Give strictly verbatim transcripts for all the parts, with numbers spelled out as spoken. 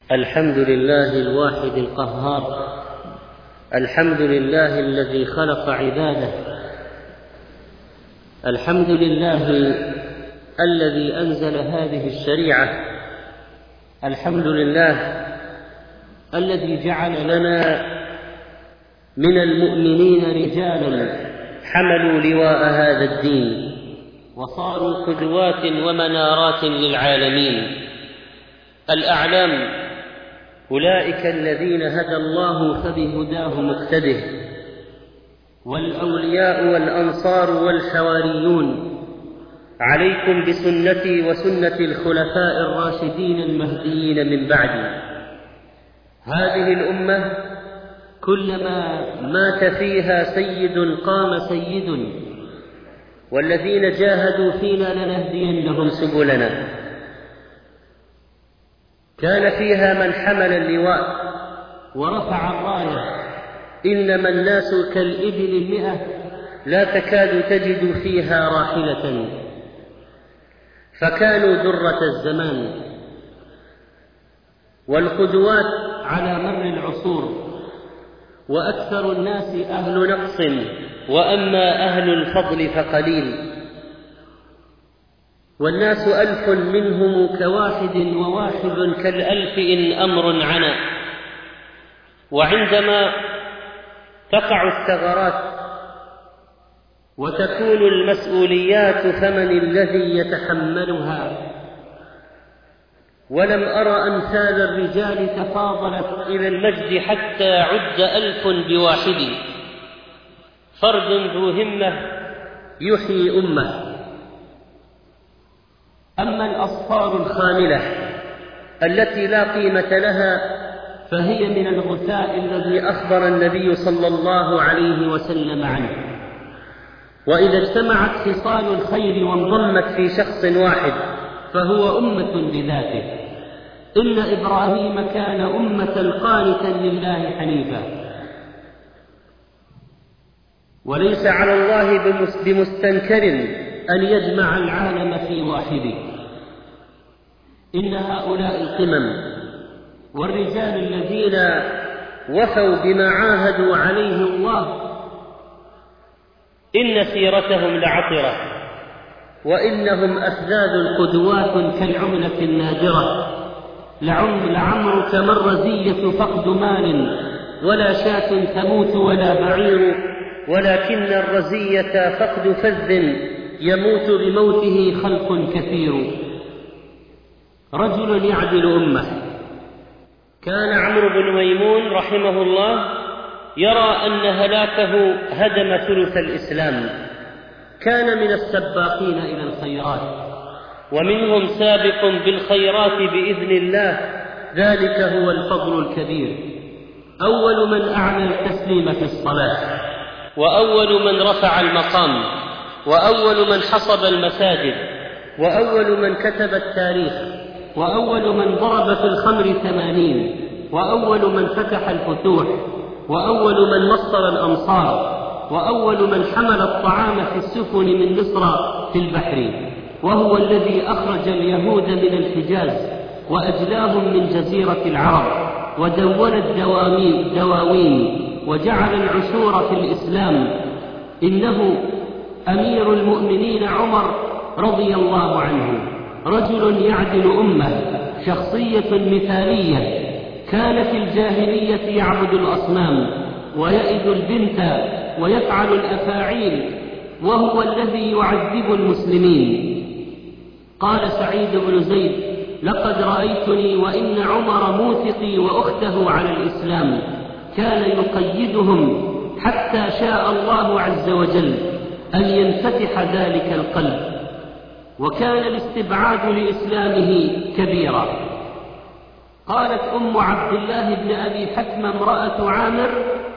الحمد لله الواحد القهار، الحمد لله الذي خلق عباده، الحمد لله الذي أنزل هذه الشريعة، الحمد لله الذي جعل لنا من المؤمنين رجالا حملوا لواء هذا الدين وصاروا قدوات ومنارات للعالمين. الأعلام أولئك الذين هدى الله فبهداه مقتده، والأولياء والأنصار والحواريون عليكم بسنتي وسنة الخلفاء الراشدين المهديين من بعدي. هذه الأمة كلما مات فيها سيد قام سيد، والذين جاهدوا فينا لنهدينهم سبلنا. كان فيها من حمل اللواء ورفع الراية، إنما الناس كالإبل المئة لا تكاد تجد فيها راحلة، فكانوا درة الزمان والقدوات على مر العصور. وأكثر الناس أهل نقص، وأما أهل الفضل فقليل. والناس ألف منهم كواحد، وواحد كالألف إن أمر عنا. وعندما تقع الثغرات وتكون المسؤوليات فمن الذي يتحملها؟ ولم أرى أمثال الرجال تفاضلت إلى المجد حتى عد ألف بواحد. فرد ذو همة يحيي أمة. أما الأصفار الخاملة التي لا قيمة لها فهي من الغثاء الذي أخبر النبي صلى الله عليه وسلم عنه. وإذا اجتمعت خصال الخير وانضمت في شخص واحد فهو أمة بذاته. إن إبراهيم كان أمة قانتا لله حنيفا. ليس على الله بمستنكر أن يجمع العالم في واحد. إن هؤلاء القمم والرجال الذين وفوا بما عاهدوا عليه الله إن سيرتهم لعطرة، وإنهم أفذاذ القدوات كالعملة النادرة. لعمرك ما الرزية فقد مال، ولا شاة تموت ولا بعير، ولكن الرزية فقد فذ يموت بموته خلق كثير. رجل يعدل أمة. كان عمرو بن ميمون رحمه الله يرى أن هلاكه هدم ثلث الإسلام. كان من السباقين إلى الخيرات، ومنهم سابق بالخيرات بإذن الله، ذلك هو الفضل الكبير. أول من أعلى التسليم في الصلاة، وأول من رفع المقام، وأول من حصب المساجد، وأول من كتب التاريخ، وأول من ضرب في الخمر ثمانين، وأول من فتح الفتوح، وأول من مصر الأمصار، وأول من حمل الطعام في السفن من مصر في البحر، وهو الذي أخرج اليهود من الحجاز وأجلاهم من جزيرة العرب، ودون الدواوين وجعل العشور في الإسلام. إنه أمير المؤمنين عمر رضي الله عنه، رجل يعدل أمة، شخصية مثالية. كان في الجاهلية يعبد الأصنام ويئد البنت ويفعل الأفاعيل، وهو الذي يعذب المسلمين. قال سعيد بن زيد: لقد رأيتني وإن عمر موثقي وأخته على الإسلام، كان يقيدهم حتى شاء الله عز وجل أن ينفتح ذلك القلب، وكان الاستبعاد لإسلامه كبيرا. قالت أم عبد الله بن أبي حكم امرأة عامر: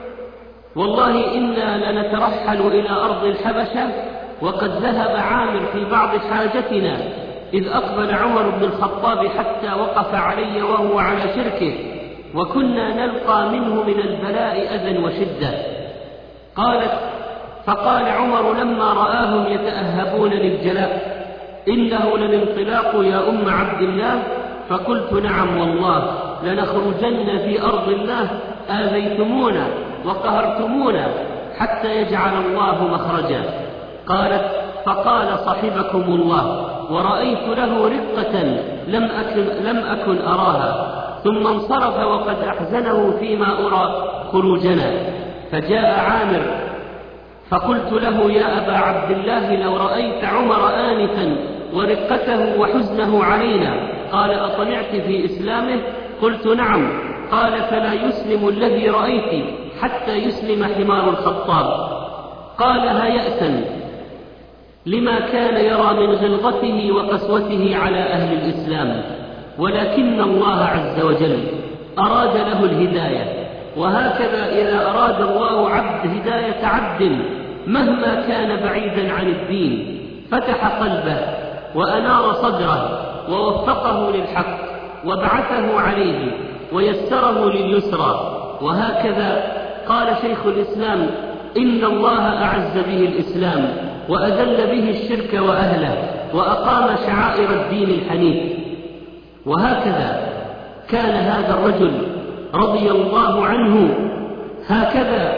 والله إنا لنترحل إلى أرض الحبشة وقد ذهب عامر في بعض حاجتنا، إذ أقبل عمر بن الخطاب حتى وقف علي وهو على شركه، وكنا نلقى منه من البلاء أذى وشدة. قالت: فقال عمر لما رآهم يتأهبون للجلاء: إنه للانطلاق يا أم عبد الله. فقلت: نعم والله. لنخرجن في أرض الله آذيتمونا وقهرتمونا حتى يجعل الله مخرجا. قالت: فقال: صحبكم الله، ورأيت له رقة لم أكن, لم أكن أراها، ثم انصرف وقد أحزنه فيما أرى خروجنا. فجاء عامر فقلت له: يا أبا عبد الله، لو رأيت عمر آنفا ورقته وحزنه علينا. قال: أطمعت في إسلامه؟ قلت: نعم. قال: فلا يسلم الذي رأيت حتى يسلم حمار الخطاب. قالها يأسا لما كان يرى من غلظته وقسوته على أهل الإسلام، ولكن الله عز وجل أراد له الهداية، وهكذا إذا أراد الله عبد هداية عبد مهما كان بعيدا عن الدين فتح قلبه وأنار صدره ووفقه للحق وبعثه عليه ويسره لليسرى. وهكذا قال شيخ الإسلام: إن الله أعز به الإسلام وأذل به الشرك وأهله وأقام شعائر الدين الحنيف. وهكذا كان هذا الرجل رضي الله عنه، هكذا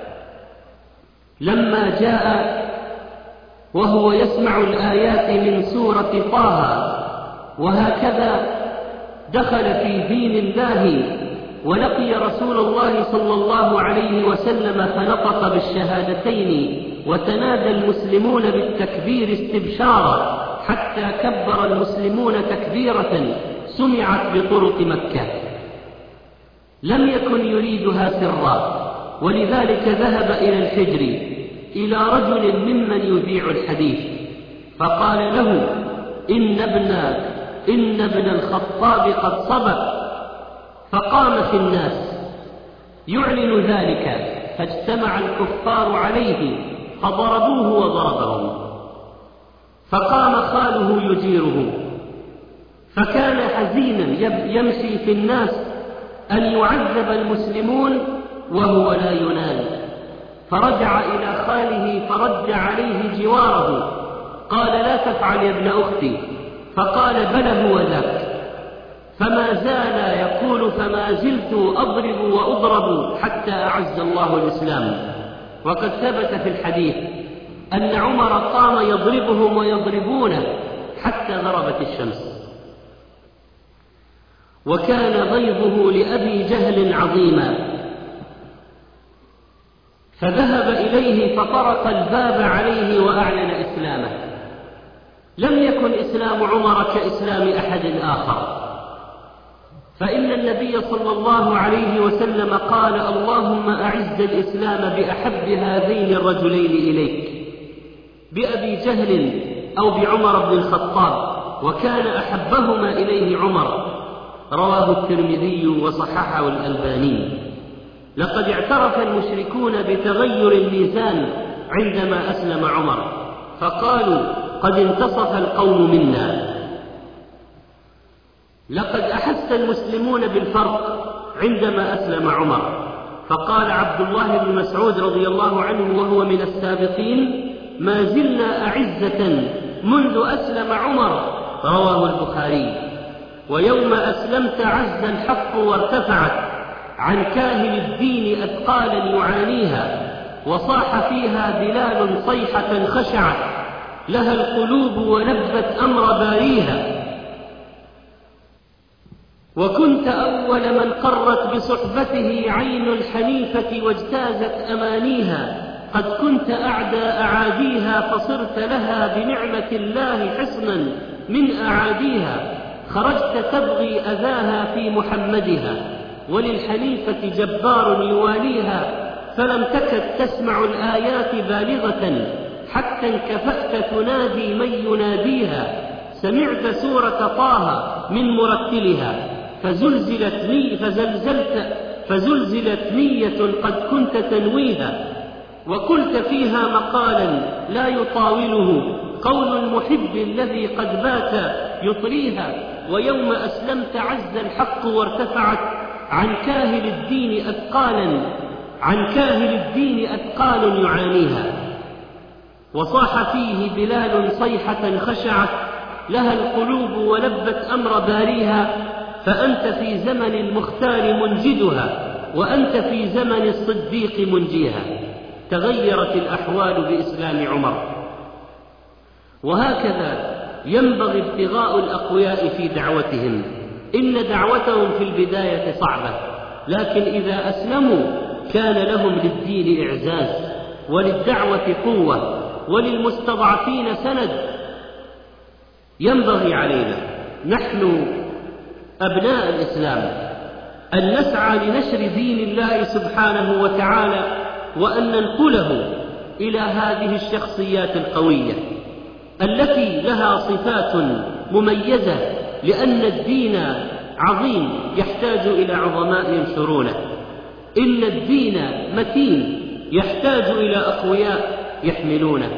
لما جاء وهو يسمع الآيات من سورة طه، وهكذا دخل في دين الله ولقي رسول الله صلى الله عليه وسلم فنطق بالشهادتين، وتنادى المسلمون بالتكبير استبشارا حتى كبر المسلمون تكبيرة سمعت بطرق مكة. لم يكن يريدها سرا، ولذلك ذهب إلى الحجر إلى رجل ممن يذيع الحديث فقال له: إن ابن, إن ابن الخطاب قد صبر. فقام في الناس يعلن ذلك، فاجتمع الكفار عليه فضربوه وضربهم، فقام خاله يجيره، فكان حزينا يمشي في الناس أن يعذب المسلمون وهو لا ينال. فرجع إلى خاله فرد عليه جواره، قال: لا تفعل يا ابن أختي. فقال: بل هو ذاك. فما زال يقول: فما زلت أضرب وأضرب حتى أعز الله الإسلام. وقد ثبت في الحديث أن عمر قام يضربهم ويضربونه حتى غربت الشمس. وكان ضيضه لأبي جهل عظيما، فذهب إليه فطرق الباب عليه وأعلن إسلامه. لم يكن إسلام عمر كإسلام أحد آخر، فإن النبي صلى الله عليه وسلم قال: اللهم أعز الإسلام بأحب هذين الرجلين إليك، بأبي جهل أو بعمر بن الخطاب، وكان أحبهما إليه عمر. رواه الترمذي وصححه الألباني. لقد اعترف المشركون بتغير الميزان عندما أسلم عمر، فقالوا: قد انتصف القوم منا. لقد أحس المسلمون بالفرق عندما أسلم عمر، فقال عبد الله بن مسعود رضي الله عنه وهو من السابقين: ما زلنا أعزة منذ أسلم عمر. رواه البخاري. ويوم أسلمت عز الحق وارتفعت عن كاهل الدين أثقالا يعانيها، وصاح فيها بلال صيحة خشعت لها القلوب ولبت أمر باريها. وكنت أول من قرت بصحبته عين الحنيفة واجتازت أمانيها، قد كنت أعدى أعاديها فصرت لها بنعمة الله حصنا من أعاديها. خرجت تبغي أذاها في محمدها، وللحنيفة جبار يواليها، فلم تكد تسمع الآيات بالغة حتى انكفأت تنادي من يناديها. سمعت سورة طه من مرتلها، فزلزلت ني فزلزلت فزلزلت نية قد كنت تنويها، وقلت فيها مقالا لا يطاوله قول المحب الذي قد بات يطريها. ويوم أسلمت عز الحق وارتفعت عن كاهل الدين أثقالا عن كاهل الدين أثقال يعانيها. وصاح فيه بلال صيحة خشعت لها القلوب ولبت أمر باريها، فأنت في زمن المختار منجدها، وأنت في زمن الصديق منجيها. تغيرت الأحوال بإسلام عمر. وهكذا ينبغي ابتغاء الأقوياء في دعوتهم. إن دعوتهم في البداية صعبة، لكن إذا أسلموا كان لهم للدين إعزاز، وللدعوة قوة، وللمستضعفين سند. ينبغي علينا نحن أبناء الإسلام أن نسعى لنشر دين الله سبحانه وتعالى، وأن ننقله إلى هذه الشخصيات القوية التي لها صفات مميزة، لأن الدين عظيم يحتاج إلى عظماء ينشرونه. إن الدين متين يحتاج إلى أقوياء يحملونه.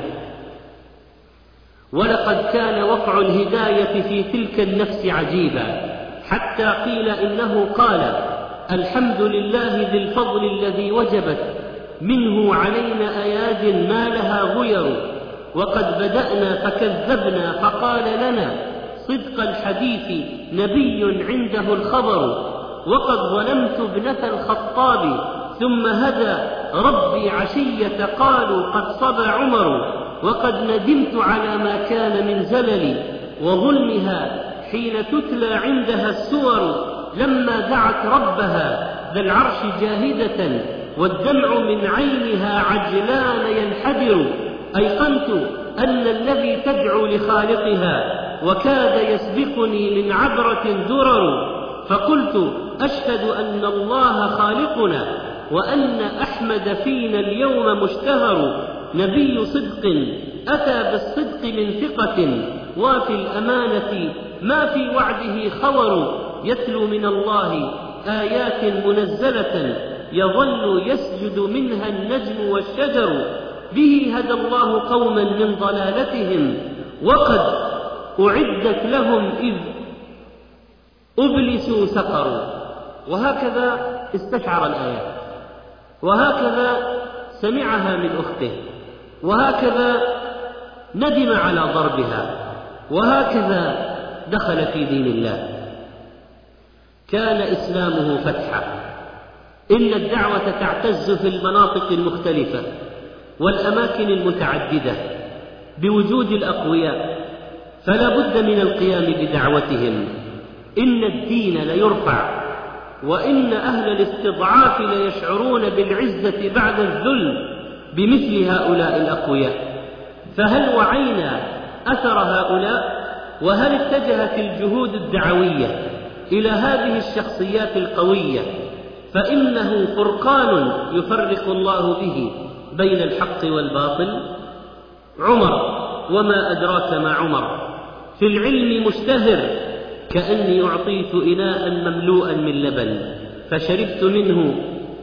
ولقد كان وقع الهداية في تلك النفس عجيبا، حتى قيل إنه قال: الحمد لله ذي الفضل الذي وجبت منه علينا أياد ما لها غير، وقد بدأنا فكذبنا فقال لنا صدق الحديث نبي عنده الخبر، وقد ظلمت ابنة الخطاب ثم هدى ربي عشية قالوا قد صبى عمر، وقد ندمت على ما كان من زلل وظلمها حين تتلى عندها السور، لما دعت ربها ذا العرش جاهدة والدمع من عينها عجلان ينحدر، أيقنت أن الذي تدعو لخالقها وكاد يسبقني من عبرة درر، فقلت أشهد أن الله خالقنا وأن أحمد فينا اليوم مشتهر، نبي صدق أتى بالصدق من ثقة، وفي الأمانة ما في وعده خور، يتلو من الله آيات منزلة يظل يسجد منها النجم والشجر، به هدى الله قوما من ضلالتهم وقد أعدت لهم إذ أبلسوا سقروا. وهكذا استشعر الآيات، وهكذا سمعها من أخته، وهكذا ندم على ضربها، وهكذا دخل في دين الله. كان إسلامه فتحا. إن الدعوة تعتز في المناطق المختلفة والأماكن المتعددة بوجود الأقوياء، فلا بد من القيام بدعوتهم. إن الدين ليرفع، وإن أهل الاستضعاف ليشعرون بالعزة بعد الذل بمثل هؤلاء الأقوياء. فهل وعينا أثر هؤلاء؟ وهل اتجهت الجهود الدعوية إلى هذه الشخصيات القوية؟ فإنه فرقان يفرق الله به بين الحق والباطل. عمر، وما أدراك ما عمر، في العلم مشتهر، كأني أعطيت إناء مملوءا من لبن فشربت منه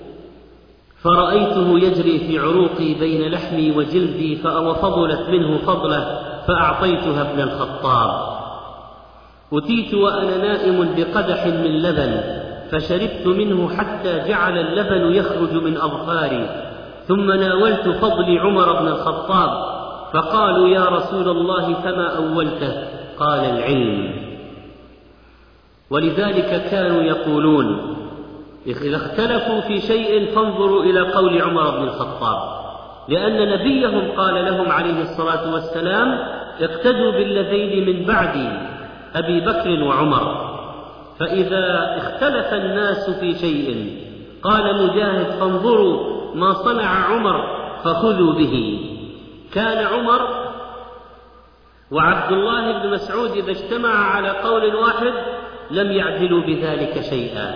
فرأيته يجري في عروقي بين لحمي وجلدي ففضلت منه فضلة فأعطيتها ابن الخطاب. أتيت وأنا نائم بقدح من لبن فشربت منه حتى جعل اللبن يخرج من أظفاري، ثم ناولت فضل عمر بن الخطاب فقالوا يا رسول الله فما أولته؟ قال العلم. ولذلك كانوا يقولون إذا اختلفوا في شيء فانظروا إلى قول عمر بن الخطاب، لأن نبيهم قال لهم عليه الصلاة والسلام اقتدوا بالذين من بعدي أبي بكر وعمر. فإذا اختلف الناس في شيء قال مجاهد فانظروا ما صنع عمر فخذوا به. كان عمر وعبد الله بن مسعود إذا اجتمعا على قول واحد لم يعدلوا بذلك شيئا.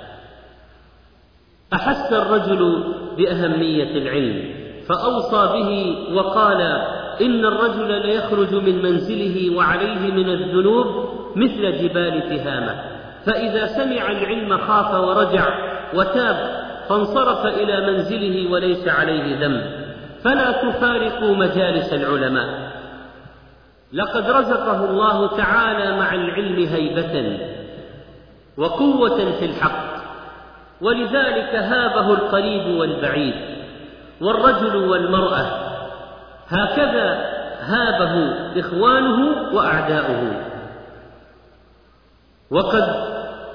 أحس الرجل بأهمية العلم فأوصى به وقال إن الرجل ليخرج من منزله وعليه من الذنوب مثل جبال تهامة، فإذا سمع العلم خاف ورجع وتاب فانصرف إلى منزله وليس عليه ذنب. فلا تفارقوا مجالس العلماء. لقد رزقه الله تعالى مع العلم هيبة وقوة في الحق، ولذلك هابه القريب والبعيد والرجل والمرأة، هكذا هابه إخوانه وأعداؤه. وقد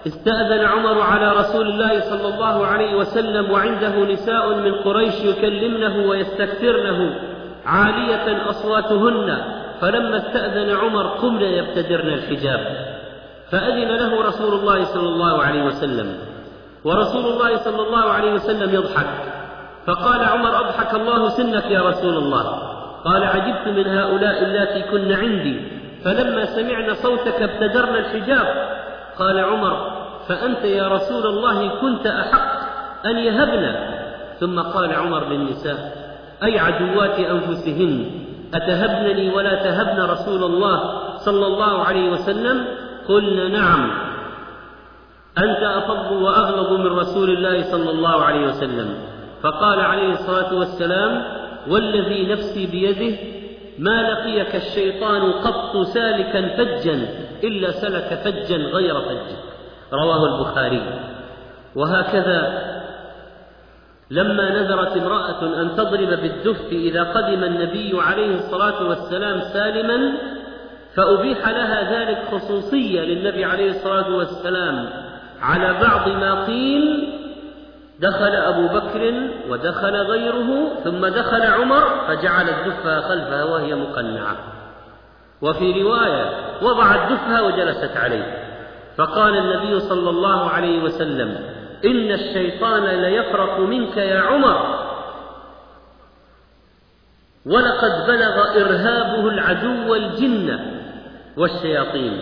استأذن عمر على رسول الله صلى الله عليه وسلم وعنده نساء من قريش يكلمنه ويستكثرنه عالية أصواتهن، فلما استأذن عمر قمن يبتدرن الحجاب، فأذن له رسول الله صلى الله عليه وسلم، ورسول الله صلى الله عليه وسلم يضحك، فقال عمر: أضحك الله سنك يا رسول الله. قال: عجبت من هؤلاء اللاتي كن عندي، فلما سمعنا صوتك ابتدرنا الحجاب. قال عمر: فأنت يا رسول الله كنت أحق أن يهبنا. ثم قال عمر للنساء: أي عدوات أنفسهن، أتهبنني ولا تهبن رسول الله صلى الله عليه وسلم؟ قلنا: نعم، أنت أفض وأغلظ من رسول الله صلى الله عليه وسلم. فقال عليه الصلاة والسلام: والذي نفسي بيده ما لقيك الشيطان قط سالكا فجا إلا سلك فجا غير فج. رواه البخاري. وهكذا لما نذرت امرأة أن تضرب بالدف إذا قدم النبي عليه الصلاة والسلام سالما، فأبيح لها ذلك خصوصية للنبي عليه الصلاة والسلام على بعض ما قيل، دخل أبو بكر ودخل غيره ثم دخل عمر فجعل الدفها خلفها وهي مقنعة، وفي رواية وضعت دفها وجلست عليه، فقال النبي صلى الله عليه وسلم: إن الشيطان ليفرق منك يا عمر، ولقد بلغ إرهابه العدو الجن والشياطين.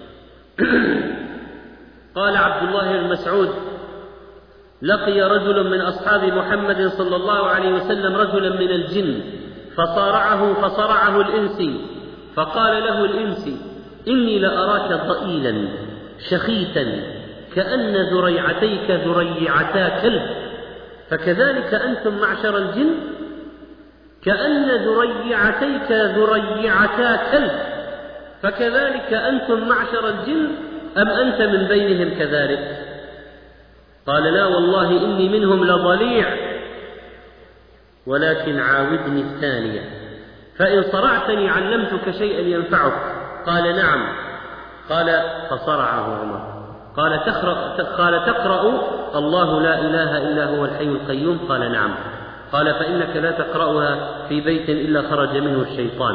قال عبد الله بن مسعود: لقي رجل من أصحاب محمد صلى الله عليه وسلم رجلا من الجن فصارعه فصرعه الإنسي، فقال له الإنسي: إني لأراك ضئيلا شخيتا كأن ذريعتيك ذريعتا كلب، فكذلك أنتم معشر الجن، كأن ذريعتيك ذريعتا كلب، فكذلك أنتم معشر الجن، أم أنت من بينهم كذلك؟ قال: لا والله إني منهم لضليع، ولكن عاودني الثانية، فإن صرعتني علمتك شيئا ينفعك. قال: نعم. قال: فصرعه عمر. قال: تقرأ, قال تقرأ الله لا إله إلا هو الحي القيوم؟ قال: نعم. قال: فإنك لا تقرأها في بيت إلا خرج منه الشيطان،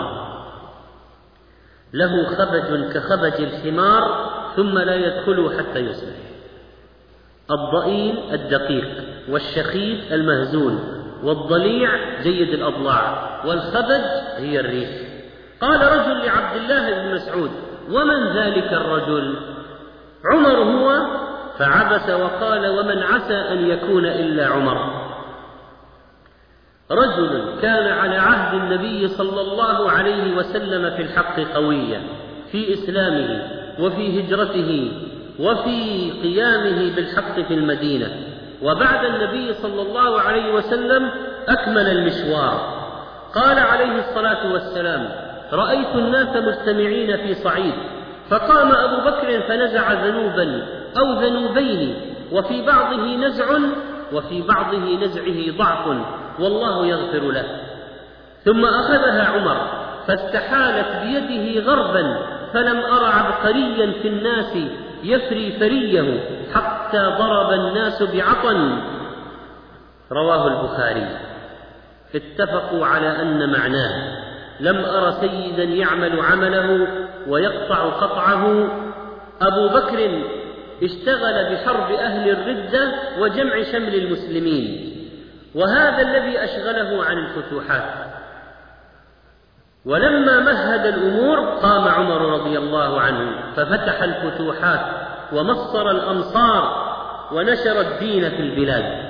له خبج كخبج الحمار ثم لا يدخله حتى يصبح. الضئيل الدقيق، والشخيث المهزول، والضليع جيد الأضلاع، والخبج هي الريح. قال رجل لعبد الله بن مسعود: ومن ذلك الرجل؟ عمر هو؟ فعبس وقال: ومن عسى أن يكون إلا عمر. رجل كان على عهد النبي صلى الله عليه وسلم في الحق قويا، في إسلامه وفي هجرته وفي قيامه بالحق في المدينة، وبعد النبي صلى الله عليه وسلم أكمل المشوار. قال عليه الصلاة والسلام: رأيت الناس مجتمعين في صعيد، فقام أبو بكر فنزع ذنوبا أو ذنوبين، وفي بعضه نزع وفي بعضه نزعه ضعف، والله يغفر له. ثم أخذها عمر فاستحالت بيده غربا، فلم أر عبقريا في الناس يفري فريه حتى ضرب الناس بعطن. رواه البخاري. اتفقوا على أن معناه: لم أر سيدا يعمل عمله ويقطع قطعه. أبو بكر اشتغل بحرب أهل الردة وجمع شمل المسلمين، وهذا الذي أشغله عن الفتوحات. ولما مهد الأمور قام عمر رضي الله عنه ففتح الفتوحات ومصر الأمصار ونشر الدين في البلاد.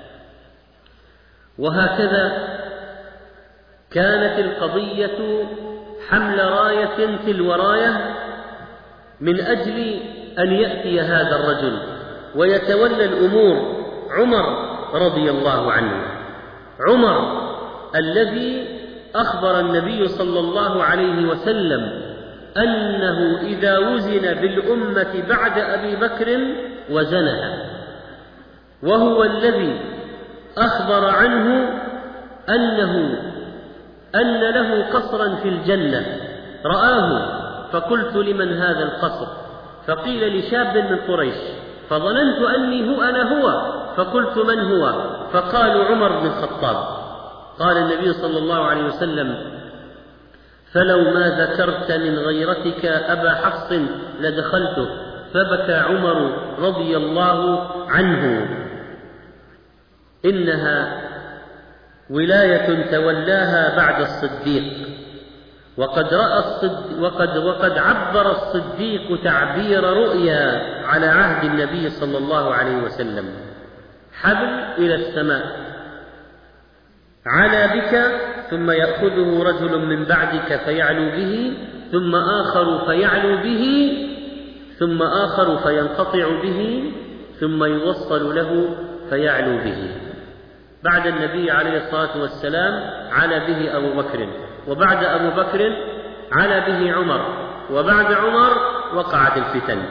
وهكذا كانت القضية حمل راية تلو راية من أجل أن يأتي هذا الرجل ويتولى الأمور عمر رضي الله عنه. عمر الذي أخبر النبي صلى الله عليه وسلم أنه إذا وزن بالأمة بعد أبي بكر وزنها، وهو الذي أخبر عنه أنه أن له قصرا في الجنة رآه، فقلت: لمن هذا القصر؟ فقيل: لشاب من قريش. فظننت أني هو أنا هو، فقلت من هو؟ فقالوا عمر بن الخطاب. قال النبي صلى الله عليه وسلم: فلو ما ذكرت من غيرتك أبا حفص لدخلته. فبكى عمر رضي الله عنه. إنها ولاية تولاها بعد الصديق، وقد رأى الصديق وقد, وقد عبر الصديق تعبير رؤيا على عهد النبي صلى الله عليه وسلم: حبل إلى السماء علا بك، ثم يأخذه رجل من بعدك فيعلو به، ثم آخر فيعلو به، ثم آخر فينقطع به، ثم يوصل له فيعلو به. بعد النبي عليه الصلاة والسلام علا به أبو بكر، وبعد أبو بكر علا به عمر، وبعد عمر وقعت الفتن.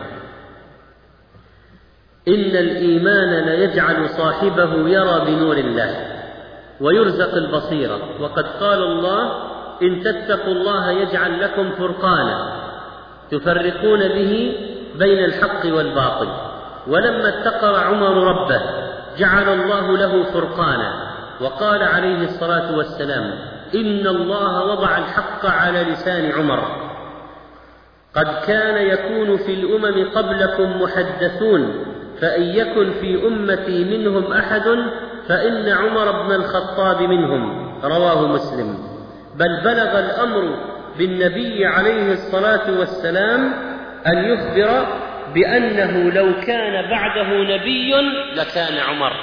إن الإيمان ليجعل صاحبه يرى بنور الله ويرزق البصيرة، وقد قال الله: إن تتقوا الله يجعل لكم فرقانا تفرقون به بين الحق والباطل. ولما اتقى عمر ربه جعل الله له فرقانا، وقال عليه الصلاة والسلام: إن الله وضع الحق على لسان عمر. قد كان يكون في الأمم قبلكم محدثون، فإن يكن في أمتي منهم أحد فإن عمر بن الخطاب منهم. رواه مسلم. بل بلغ الأمر بالنبي عليه الصلاة والسلام أن يخبر بأنه لو كان بعده نبي لكان عمر.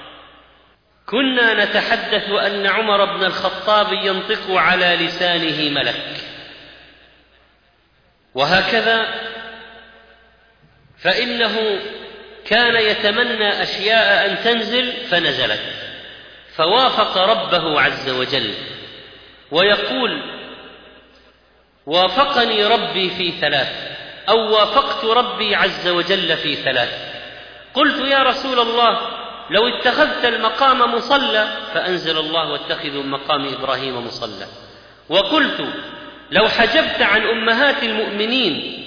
كنا نتحدث أن عمر بن الخطاب ينطق على لسانه ملك، وهكذا فإنه كان يتمنى أشياء أن تنزل فنزلت، فوافق ربه عز وجل، ويقول: وافقني ربي في ثلاث، أو وافقت ربي عز وجل في ثلاث. قلت: يا رسول الله، لو اتخذت المقام مصلى، فأنزل الله: واتخذوا مقام إبراهيم مصلى. وقلت: لو حجبت عن أمهات المؤمنين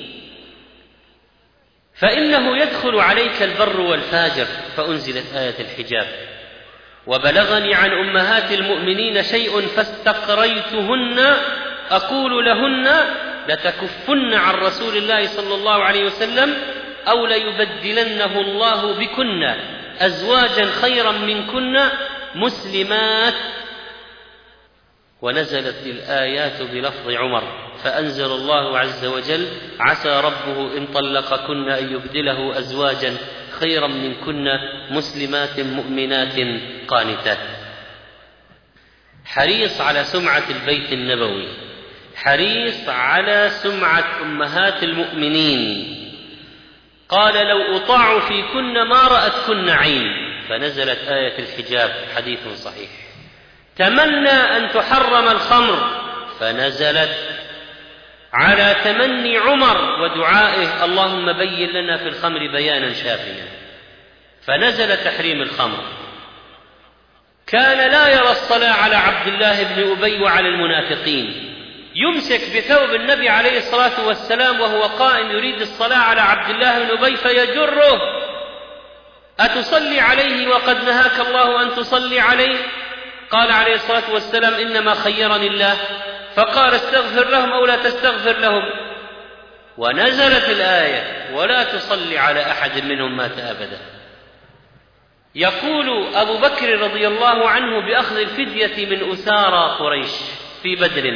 فإنه يدخل عليك البر والفاجر، فأنزلت آية الحجاب. وبلغني عن أمهات المؤمنين شيء فاستقريتهن أقول لهن: لتكفن عن رسول الله صلى الله عليه وسلم، أو ليبدلنه الله بكن أزواجا خيرا منكن مسلمات. ونزلت الآيات بلفظ عمر، فأنزل الله عز وجل: عسى ربه إن طلقكن أن يبدله أزواجا خيرا منكن مسلمات مؤمنات قانتات. حريص على سمعة البيت النبوي، حريص على سمعة أمهات المؤمنين. قال: لو أطاع فيكن ما رأتكن عين، فنزلت آية الحجاب، حديث صحيح. تمنى أن تحرم الخمر، فنزلت على تمني عمر ودعائه: اللهم بين لنا في الخمر بيانا شافيا، فنزل تحريم الخمر. كان لا يرى الصلاة على عبد الله بن أبي وعلى المنافقين، يمسك بثوب النبي عليه الصلاة والسلام وهو قائم يريد الصلاة على عبد الله بن أبي فيجره: أتصلي عليه وقد نهاك الله أن تصلي عليه؟ قال عليه الصلاة والسلام: إنما خيرني الله، فقال: استغفر لهم أو لا تستغفر لهم. ونزلت الآية: ولا تصلي على أحد منهم مات أبدا. يقول أبو بكر رضي الله عنه بأخذ الفدية من أسارى قريش في بدر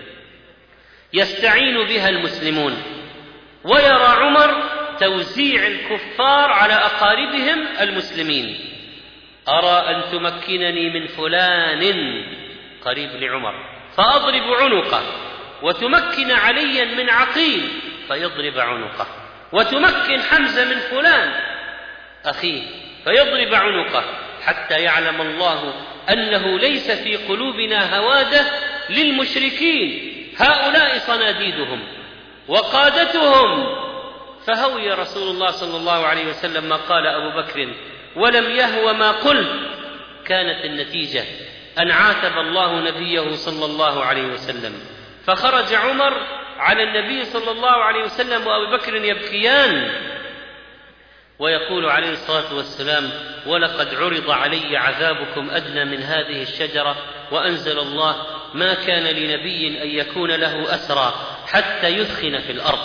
يستعين بها المسلمون، ويرى عمر توزيع الكفار على أقاربهم المسلمين: أرى أن تمكنني من فلان قريب لعمر فأضرب عنقه، وتمكن عليا من عقيل فيضرب عنقه، وتمكن حمزة من فلان أخيه فيضرب عنقه، حتى يعلم الله أنه ليس في قلوبنا هوادة للمشركين، هؤلاء صناديدهم وقادتهم. فهوي رسول الله صلى الله عليه وسلم ما قال أبو بكر ولم يهو ما قلت. كانت النتيجة أن عاتب الله نبيه صلى الله عليه وسلم، فخرج عمر على النبي صلى الله عليه وسلم وأبو بكر يبكيان، ويقول عليه الصلاة والسلام: ولقد عرض علي عذابكم أدنى من هذه الشجرة، وأنزل الله: ما كان لنبي أن يكون له أسرى حتى يثخن في الأرض.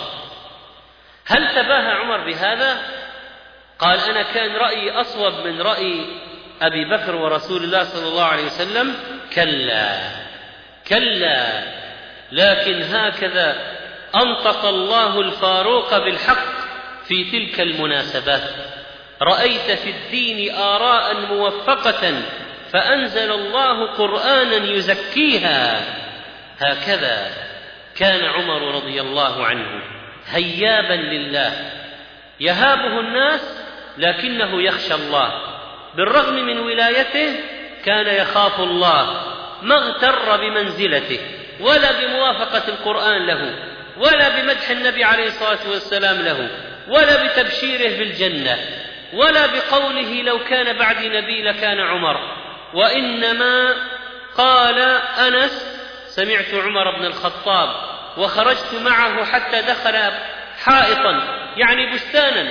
هل تباهى عمر بهذا؟ قال: أنا كان رأيي أصوب من رأي أبي بكر ورسول الله صلى الله عليه وسلم. كلا كلا، لكن هكذا أنطق الله الفاروق بالحق في تلك المناسبات: رأيت في الدين آراء موفقة فأنزل الله قرآنا يزكيها. هكذا كان عمر رضي الله عنه، هيابا لله، يهابه الناس لكنه يخشى الله، بالرغم من ولايته كان يخاف الله، ما اغتر بمنزلته ولا بموافقة القرآن له، ولا بمدح النبي عليه الصلاة والسلام له، ولا بتبشيره بالجنة، ولا بقوله: لو كان بعدي نبي لكان عمر. وإنما قال أنس: سمعت عمر بن الخطاب وخرجت معه حتى دخل حائطا، يعني بستانا،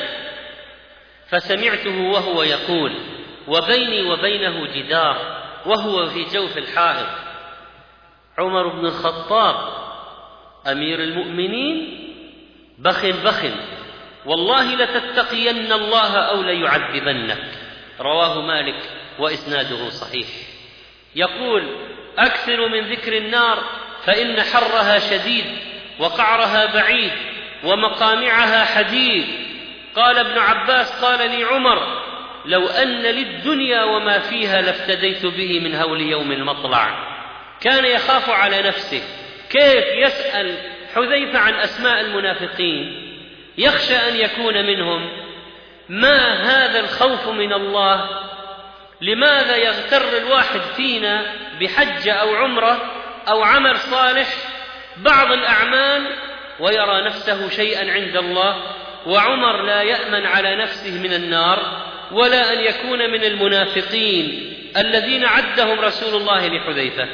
فسمعته وهو يقول: وبيني وبينه جدار، وهو في جوف الحائط. عمر بن الخطاب أمير المؤمنين، بخ بخ، والله لتتقين الله أو ليعذبنك. رواه مالك وإسناده صحيح. يقول: أكثر من ذكر النار فإن حرها شديد وقعرها بعيد ومقامعها حديد. قال ابن عباس: قال لي عمر: لو أن للدنيا وما فيها لافتديت به من هول يوم المطلع. كان يخاف على نفسه. كيف يسأل حذيفة عن أسماء المنافقين؟ يخشى أن يكون منهم. ما هذا الخوف من الله؟ لماذا يغتر الواحد فينا بحج أو عمرة أو عمل صالح، بعض الأعمال، ويرى نفسه شيئا عند الله؟ وعمر لا يأمن على نفسه من النار ولا أن يكون من المنافقين الذين عدهم رسول الله لحذيفة.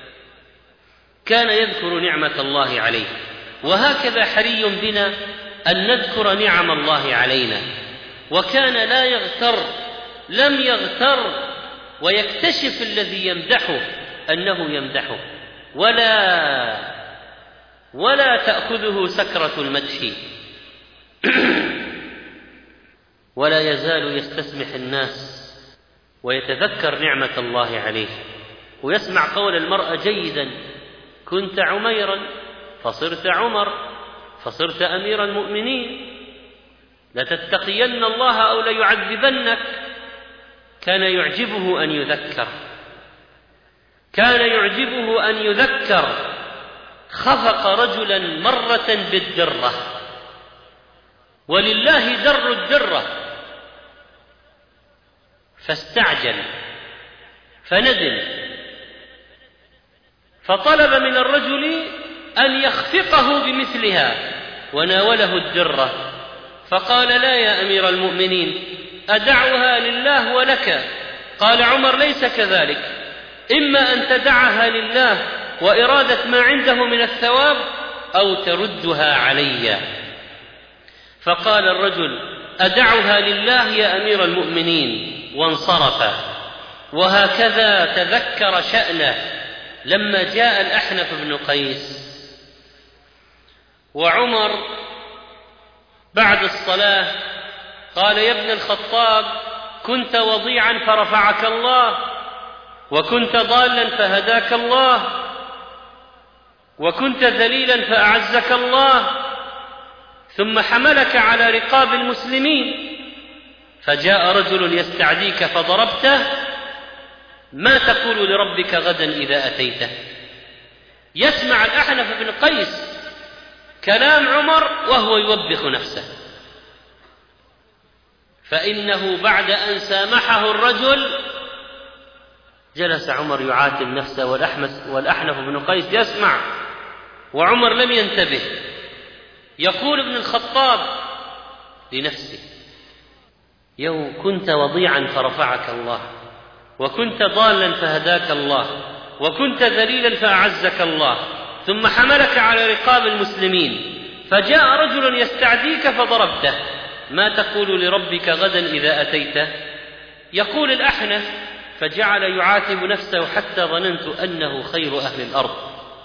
كان يذكر نعمة الله عليه، وهكذا حري بنا أن نذكر نعم الله علينا. وكان لا يغتر، لم يغتر ويكتشف الذي يمدحه أنه يمدحه، ولا ولا تأخذه سكرة المدح، ولا يزال يستسمح الناس ويتذكر نعمة الله عليه، ويسمع قول المرأة جيدا: كنت عميرا فصرت عمر فصرت أمير المؤمنين، لتتقين الله أو ليعذبنك. كان يعجبه أن يذكر، كان يعجبه أن يذكر. خفق رجلا مرة بالدرة، ولله در الدرة، فاستعجل فندم، فطلب من الرجل أن يخفقه بمثلها، وناوله الدرة، فقال: لا يا أمير المؤمنين، أدعها لله ولك. قال عمر: ليس كذلك، إما أن تدعها لله وإرادة ما عنده من الثواب، أو تردها علي. فقال الرجل: أدعها لله يا أمير المؤمنين، وانصرف. وهكذا تذكر شأنه لما جاء الأحنف بن قيس. وعمر بعد الصلاة قال: يا ابن الخطاب، كنت وضيعا فرفعك الله، وكنت ضالا فهداك الله، وكنت ذليلا فأعزك الله، ثم حملك على رقاب المسلمين، فجاء رجل يستعديك فضربته. ما تقول لربك غدا إذا أتيته؟ يسمع الأحنف بن قيس كلام عمر وهو يوبخ نفسه، فإنه بعد أن سامحه الرجل جلس عمر يعاتب نفسه، والأحنف بن قيس يسمع وعمر لم ينتبه. يقول ابن الخطاب لنفسه: يوم كنت وضيعا فرفعك الله، وكنت ضالا فهداك الله، وكنت ذليلا فأعزك الله، ثم حملك على رقاب المسلمين، فجاء رجل يستعديك فضربته. ما تقول لربك غدا إذا أتيته؟ يقول الأحنف: فجعل يعاتب نفسه حتى ظننت أنه خير أهل الأرض.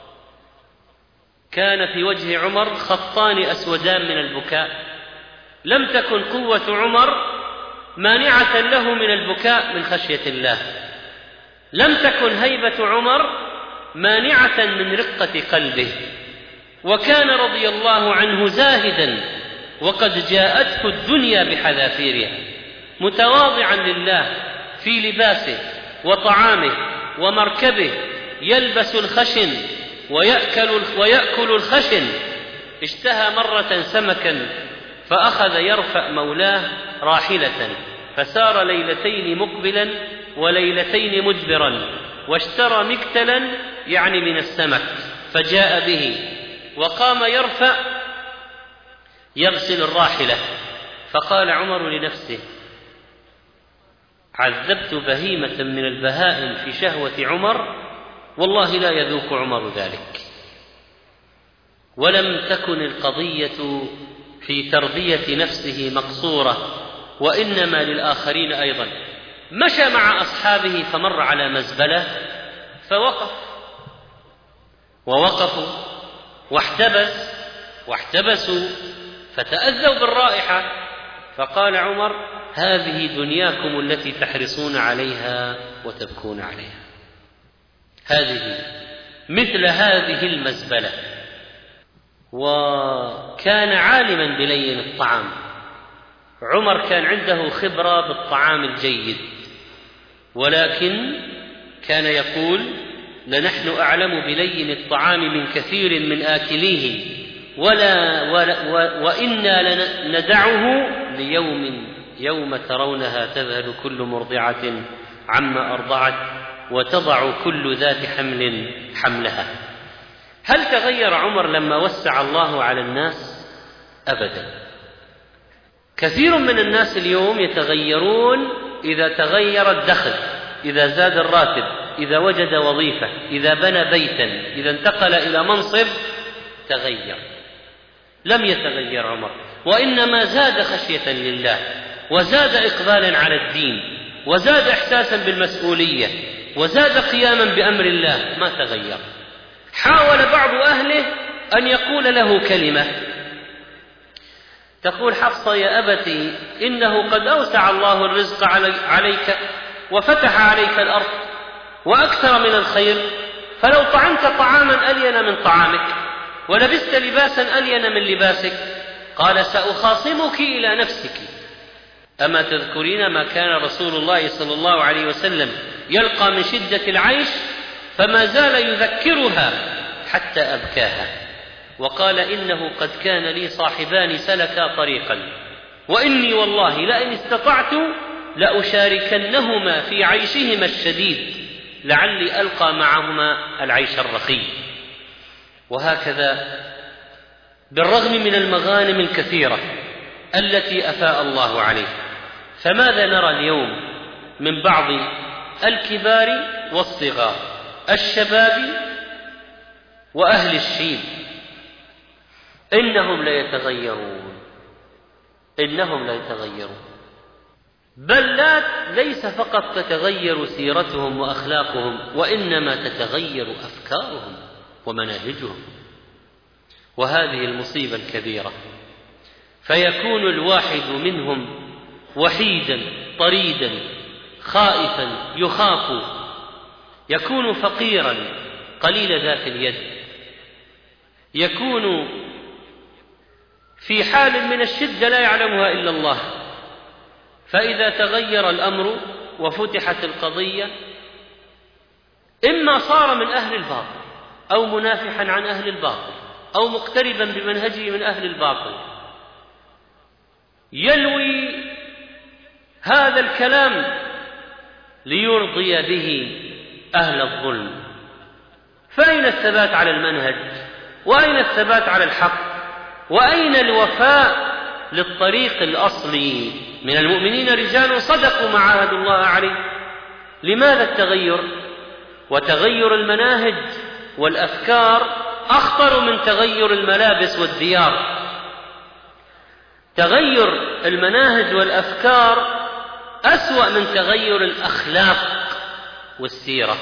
كان في وجه عمر خطان أسودان من البكاء، لم تكن قوة عمر مانعة له من البكاء من خشية الله، لم تكن هيبة عمر مانعة من رقة قلبه، وكان رضي الله عنه زاهدا وقد جاءته الدنيا بحذافيرها، متواضعا لله في لباسه وطعامه ومركبه، يلبس الخشن ويأكل, ويأكل الخشن. اشتهى مرة سمكا فأخذ يرفع مولاه راحلة، فسار ليلتين مقبلا وليلتين مدبرا، واشترى مكتلا يعني من السمك فجاء به، وقام يرفع يغسل الراحلة. فقال عمر لنفسه: عذبت بهيمة من البهائم في شهوة عمر، والله لا يذوق عمر ذلك. ولم تكن القضية في تربية نفسه مقصورة، وإنما للآخرين أيضا. مشى مع أصحابه فمر على مزبلة فوقف، ووقفوا واحتبس واحتبسوا فتأذوا بالرائحة، فقال عمر: هذه دنياكم التي تحرصون عليها وتبكون عليها، هذه مثل هذه المزبلة. وكان عالما بلين الطعام، عمر كان عنده خبرة بالطعام الجيد، ولكن كان يقول: لنحن أعلم بلين الطعام من كثير من آكليه، ولا ولا وإنا لندعه ليوم يوم ترونها تذهل كل مرضعة عما أرضعت وتضع كل ذات حمل حملها. هل تغير عمر لما وسع الله على الناس؟ أبدا. كثير من الناس اليوم يتغيرون إذا تغير الدخل، إذا زاد الراتب، إذا وجد وظيفة، إذا بنى بيتا، إذا انتقل إلى منصب تغير. لم يتغير عمر، وإنما زاد خشية لله، وزاد إقبالا على الدين، وزاد إحساسا بالمسؤولية، وزاد قياما بأمر الله، ما تغير. حاول بعض أهله أن يقول له كلمة، تقول حفصة: يا أبتي إنه قد أوسع الله الرزق عليك وفتح عليك الأرض وأكثر من الخير، فلو طعمت طعاما ألين من طعامك ولبست لباسا ألين من لباسك. قال: سأخاصمك إلى نفسك. أما تذكرين ما كان رسول الله صلى الله عليه وسلم يلقى من شدة العيش فما زال يذكرها حتى أبكاها، وقال: إنه قد كان لي صاحبان سلكا طريقا، وإني والله لئن استطعت لأشاركنهما في عيشهما الشديد لعلي ألقى معهما العيش الرخي. وهكذا بالرغم من المغانم الكثيرة التي أفاء الله عليه، فماذا نرى اليوم من بعض الكبار والصغار، الشباب وأهل الشيب؟ إنهم لا يتغيرون، إنهم لا يتغيرون، بل لا ليس فقط تتغير سيرتهم وأخلاقهم، وإنما تتغير أفكارهم ومناهجهم، وهذه المصيبة الكبيرة. فيكون الواحد منهم وحيدا طريدا خائفا يخاف، يكون فقيرا قليل ذات اليد، يكون في حال من الشدة لا يعلمها إلا الله. فإذا تغير الأمر وفتحت القضية، إما صار من أهل الباطل أو منافحا عن أهل الباطل أو مقتربا بمنهجه من أهل الباطل، يلوي هذا الكلام ليرضي به أهل الظلم. فأين الثبات على المنهج؟ وأين الثبات على الحق؟ وأين الوفاء للطريق الأصلي؟ من المؤمنين رجال صدقوا ما عاهدوا الله عليه. لماذا التغير؟ وتغير المناهج والأفكار أخطر من تغير الملابس والديار. تغير المناهج والأفكار أسوأ من تغير الأخلاق والسيرة،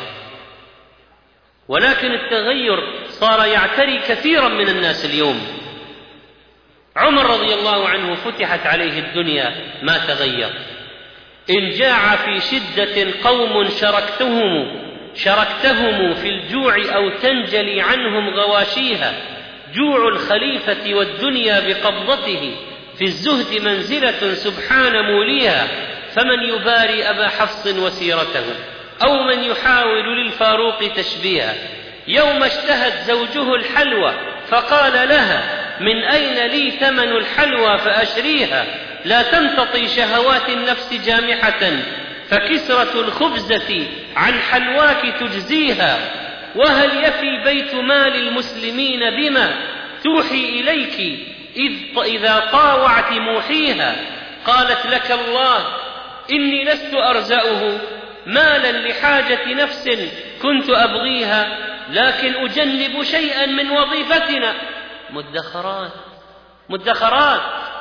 ولكن التغير صار يعتري كثيرا من الناس اليوم. عمر رضي الله عنه فتحت عليه الدنيا ما تغير. إن جاع في شدة قوم شركتهم شركتهم في الجوع أو تنجلي عنهم غواشيها. جوع الخليفة والدنيا بقبضته، في الزهد منزلة سبحان موليها. فمن يباري أبا حفص وسيرته، أو من يحاول للفاروق تشبيها. يوم اشتهت زوجه الحلوى فقال لها من أين لي ثمن الحلوى فأشريها. لا تنتطي شهوات النفس جامحة، فكسرة الخبزة عن حلواك تجزيها. وهل يفي بيت مال المسلمين بما توحي إليك إذا طاوعت موحيها. قالت لك الله إني لست أرزأه مالا لحاجة نفس كنت أبغيها، لكن أجنب شيئا من وظيفتنا. مدخرات مدخرات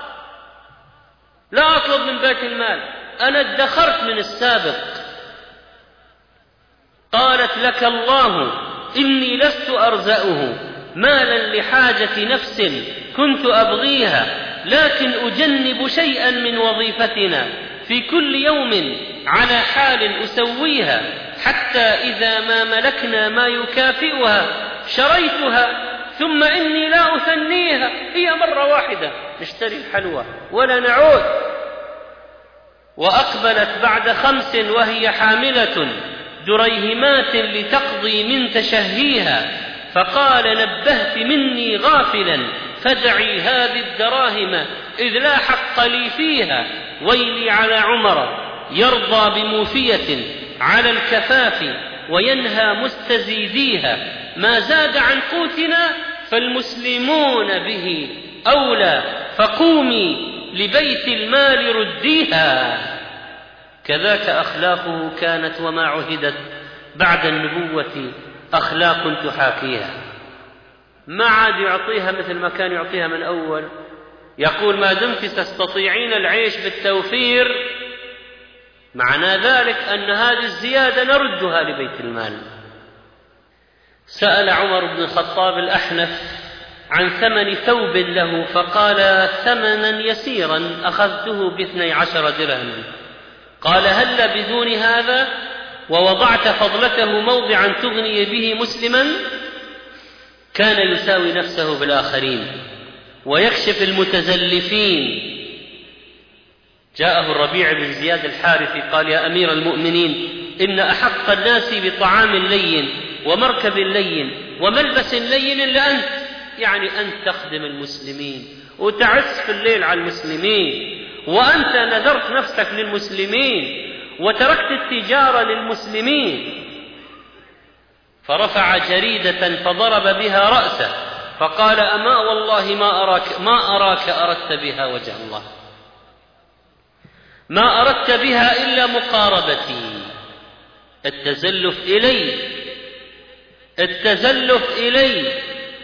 لا أطلب من بيت المال، أنا ادخرت من السابق. قالت لك الله إني لست أرزأه مالا لحاجة نفس كنت أبغيها، لكن أجنب شيئا من وظيفتنا في كل يوم على حال أسويها، حتى إذا ما ملكنا ما يكافئها شريتها، ثم إني لا أثنيها. هي مرة واحدة نشتري الحلوى ولا نعود. وأقبلت بعد خمس وهي حاملة دريهمات لتقضي من تشهيها، فقال نبهت مني غافلا فدعي هذه الدراهم إذ لا حق لي فيها. ويلي على عمر يرضى بموفية على الكفاف وينهى مستزيديها. ما زاد عن قوتنا فالمسلمون به أولى، فقومي لبيت المال رديها. كذاك أخلاقه كانت، وما عهدت بعد النبوة أخلاق تحاكيها. ما عاد يعطيها مثل ما كان يعطيها من أول. يقول ما دمت تستطيعين العيش بالتوفير، معنى ذلك أن هذه الزيادة نردها لبيت المال. سأل عمر بن الخطاب الأحنف عن ثمن ثوب له، فقال ثمنا يسيرا أخذته باثني عشر درهما. قال هل بدون هذا ووضعت فضلته موضعا تغني به مسلما؟ كان يساوي نفسه بالآخرين ويكشف المتزلفين. جاءه الربيع بن زياد الحارثي قال يا أمير المؤمنين إن أحق الناس بطعام لين ومركب لين وملبس لين إلا أنت، يعني أنت تخدم المسلمين وتعس في الليل على المسلمين، وأنت نذرت نفسك للمسلمين وتركت التجارة للمسلمين. فرفع جريدة فضرب بها رأسه فقال أما والله ما أراك, ما أراك أردت بها وجه الله، ما أردت بها إلا مقاربتي، التزلف إلي التزلف إلي.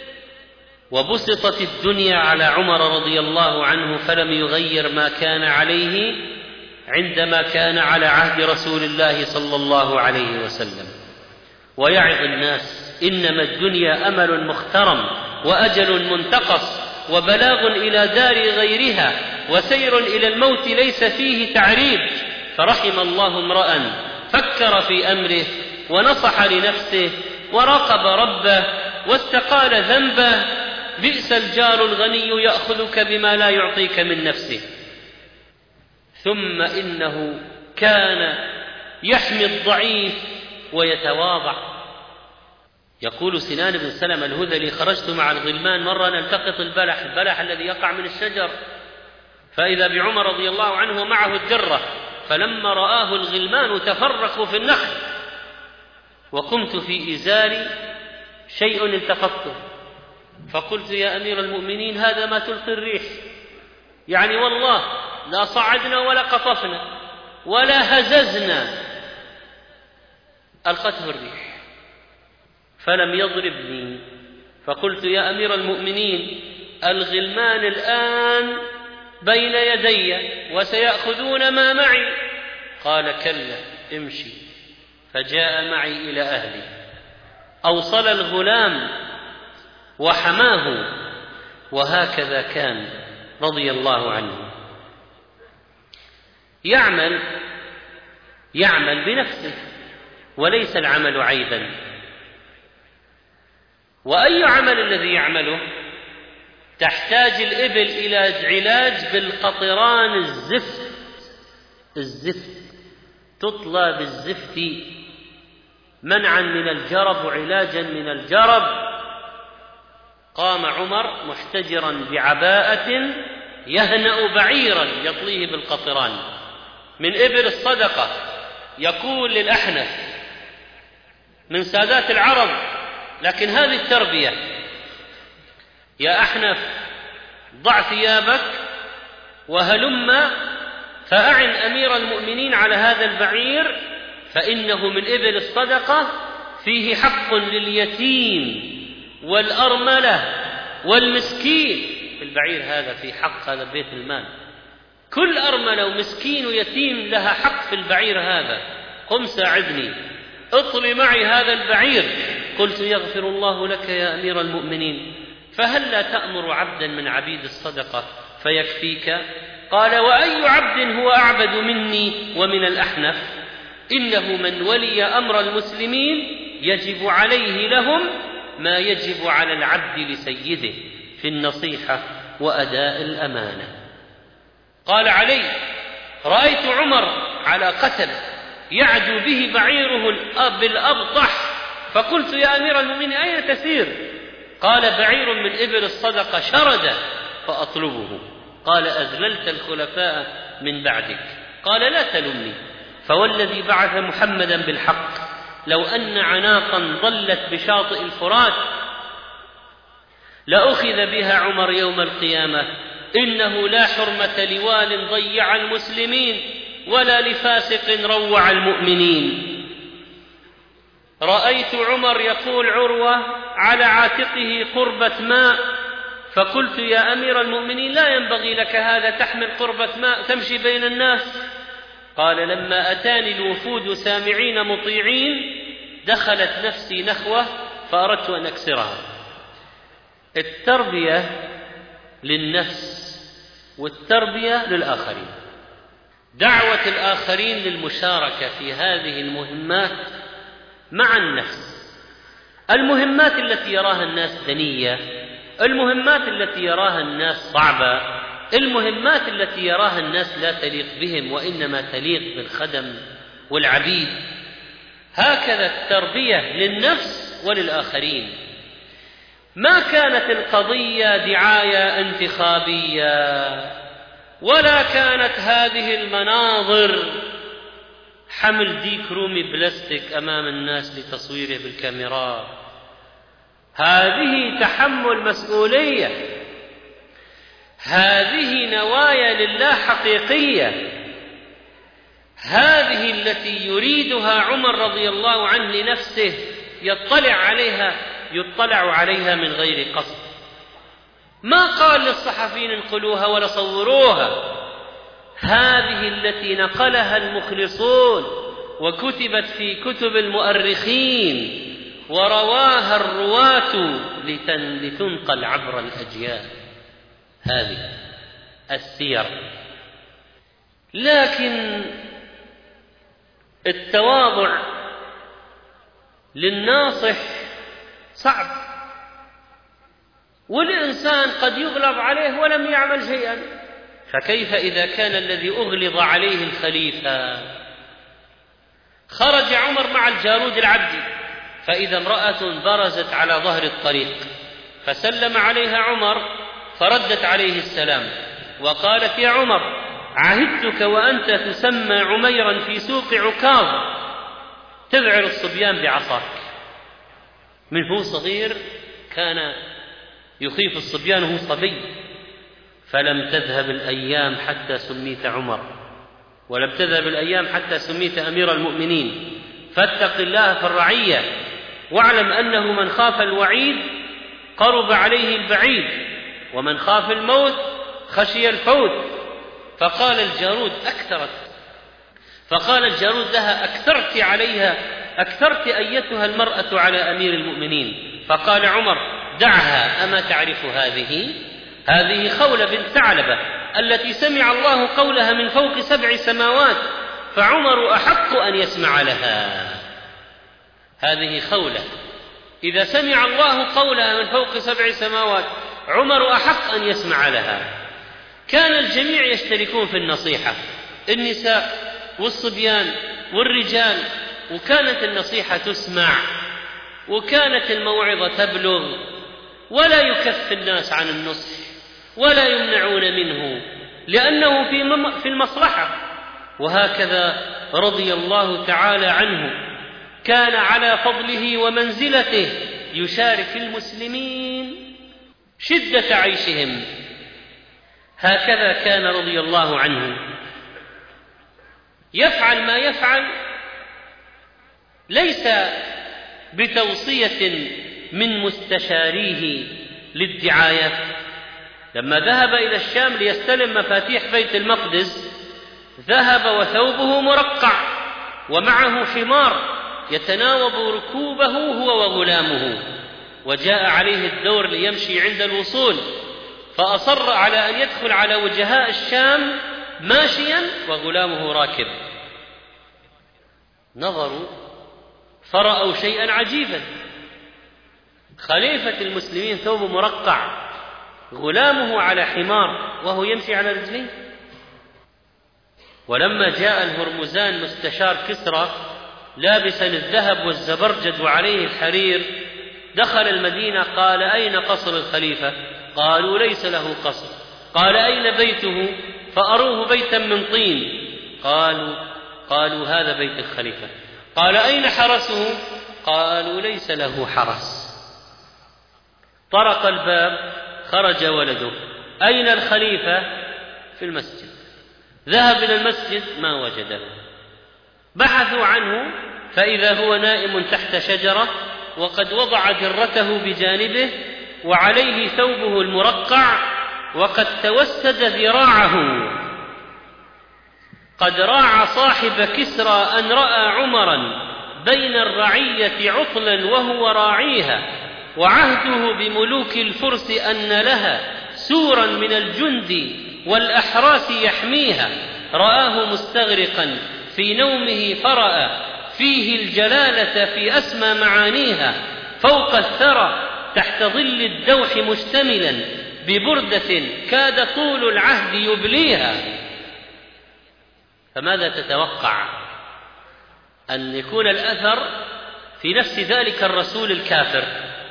وبسطت الدنيا على عمر رضي الله عنه فلم يغير ما كان عليه عندما كان على عهد رسول الله صلى الله عليه وسلم. ويعظ الناس إنما الدنيا أمل مخترم وأجل منتقص وبلاغ إلى دار غيرها وسير إلى الموت ليس فيه تعريج. فرحم الله امرأ فكر في أمره ونصح لنفسه وراقب ربه واستقال ذنبه. بئس الجار الغني يأخذك بما لا يعطيك من نفسه. ثم إنه كان يحمي الضعيف ويتواضع. يقول سنان بن سلمة الهذلي خرجت مع الغلمان مرة نلتقط البلح البلح الذي يقع من الشجر، فإذا بعمر رضي الله عنه معه الدرة، فلما رآه الغلمان تفرقوا في النخل وقمت في إزاري شيء التقطته، فقلت يا أمير المؤمنين هذا ما تلقي الريح، يعني والله لا صعدنا ولا قطفنا ولا هززنا، ألقته الريح فلم يضربني. فقلت يا أمير المؤمنين الغلمان الآن بين يدي وسيأخذون ما معي. قال كلا امشي. فجاء معي إلى أهلي، أوصل الغلام وحماه، وهكذا كان رضي الله عنه. يعمل يعمل بنفسه وليس العمل عيبا. وأي عمل الذي يعمله؟ تحتاج الإبل إلى علاج بالقطران الزفت الزفت تطلى بالزفت منعا من الجرب وعلاجا من الجرب. قام عمر محتجرا بعباءة يهنأ بعيرا يطليه بالقطران من إبل الصدقة. يقول للأحنف من سادات العرب، لكن هذه التربية: يا أحنف ضع ثيابك وهلم فأعن أمير المؤمنين على هذا البعير، فإنه من إبل الصدقة، فيه حق لليتيم والأرملة والمسكين. في البعير هذا في حق، هذا بيت المال، كل أرملة ومسكين ويتيم لها حق في البعير هذا. قم ساعدني، اطل معي هذا البعير. قلت يغفر الله لك يا أمير المؤمنين، فهل لا تأمر عبدا من عبيد الصدقة فيكفيك؟ قال: وأي عبد هو أعبد مني ومن الأحنف؟ إنه من ولي أمر المسلمين يجب عليه لهم ما يجب على العبد لسيده في النصيحة وأداء الأمانة. قال علي: رأيت عمر على قتل يعدو به بعيره بالأبطح، فقلت: يا أمير المؤمنين أين تسير؟ قال: بعير من إبل الصدقة شرد فأطلبه. قال: أذللت الخلفاء من بعدك. قال: لا تلمني، فوالذي بعث محمدا بالحق لو أن عناقا ضلت بشاطئ الفرات لأخذ بها عمر يوم القيامة. إنه لا حرمة لوال ضيع المسلمين ولا لفاسق روع المؤمنين. رأيت عمر يقول عروة على عاتقه قربة ماء، فقلت: يا أمير المؤمنين لا ينبغي لك هذا، تحمل قربة ماء تمشي بين الناس. قال: لما أتاني الوفود سامعين مطيعين دخلت نفسي نخوة فأردت أن أكسرها. التربية للنفس والتربية للآخرين، دعوة الآخرين للمشاركة في هذه المهمات مع النفس. المهمات التي يراها الناس دنية، المهمات التي يراها الناس صعبة، المهمات التي يراها الناس لا تليق بهم وإنما تليق بالخدم والعبيد. هكذا التربية للنفس وللآخرين. ما كانت القضية دعاية انتخابية، ولا كانت هذه المناظر حمل ديك رومي بلاستيك أمام الناس لتصويره بالكاميرا. هذه تحمل مسؤولية، هذه نوايا لله حقيقية، هذه التي يريدها عمر رضي الله عنه لنفسه، يطلع عليها يطلع عليها من غير قصد. ما قال للصحفيين انقلوها ولا صوروها، هذه التي نقلها المخلصون وكتبت في كتب المؤرخين ورواها الرواة لتنقل عبر الأجيال. هذه السير. لكن التواضع للناصح صعب، والإنسان قد يغلظ عليه ولم يعمل شيئا، فكيف إذا كان الذي أغلظ عليه الخليفة؟ خرج عمر مع الجارود العبدي، فإذا امرأة برزت على ظهر الطريق فسلم عليها عمر فردت عليه السلام وقالت: يا عمر، عهدتك وأنت تسمى عميرا في سوق عكاظ تذعر الصبيان بعصاك. من هو صغير كان يخيف الصبيان وهو صبي. فلم تذهب الأيام حتى سميت عمر، ولم تذهب الأيام حتى سميت أمير المؤمنين. فاتق الله في الرعية، واعلم أنه من خاف الوعيد قرب عليه البعيد، ومن خاف الموت خشي الفوت، فقال الجارود أكثرت فقال الجارود لها أكثرت عليها أكثرت أيتها المرأة على أمير المؤمنين. فقال عمر دعها، أما تعرف هذه هذه خولة بنت ثعلبة التي سمع الله قولها من فوق سبع سماوات، فعمر أحق أن يسمع لها. هذه خولة إذا سمع الله قولها من فوق سبع سماوات عمر أحق أن يسمع لها. كان الجميع يشتركون في النصيحة، النساء والصبيان والرجال، وكانت النصيحة تسمع وكانت الموعظة تبلغ، ولا يكف الناس عن النصح ولا يمنعون منه لأنه في المصلحة. وهكذا رضي الله تعالى عنه كان على فضله ومنزلته يشارك المسلمين شدة عيشهم. هكذا كان رضي الله عنه يفعل ما يفعل ليس بتوصية من مستشاريه للدعاية. لما ذهب إلى الشام ليستلم مفاتيح بيت المقدس ذهب وثوبه مرقع ومعه حمار يتناوب ركوبه هو وغلامه، وجاء عليه الدور ليمشي عند الوصول، فأصر على أن يدخل على وجهاء الشام ماشيا وغلامه راكب. نظروا فرأوا شيئا عجيبا، خليفة المسلمين ثوب مرقع، غلامه على حمار وهو يمشي على رجليه. ولما جاء الهرمزان مستشار كسرى لابسا الذهب والزبرجد وعليه الحرير دخل المدينة، قال أين قصر الخليفة؟ قالوا ليس له قصر. قال أين بيته؟ فأروه بيتا من طين. قالوا قالوا هذا بيت الخليفة. قال أين حرسه؟ قالوا ليس له حرس. طرق الباب، خرج ولده. أين الخليفة؟ في المسجد. ذهب إلى المسجد ما وجده، بحثوا عنه فإذا هو نائم تحت شجرة وقد وضع درته بجانبه وعليه ثوبه المرقع وقد توسد ذراعه. قد راع صاحب كسرى أن رأى عمرا بين الرعية عطلا وهو راعيها، وعهده بملوك الفرس أن لها سورا من الجند والأحراس يحميها. رآه مستغرقا في نومه فرأى فيه الجلالة في أسمى معانيها، فوق الثرى تحت ظل الدوح مشتملا ببردة كاد طول العهد يبليها. فماذا تتوقع؟ أن يكون الأثر في نفس ذلك الرسول الكافر،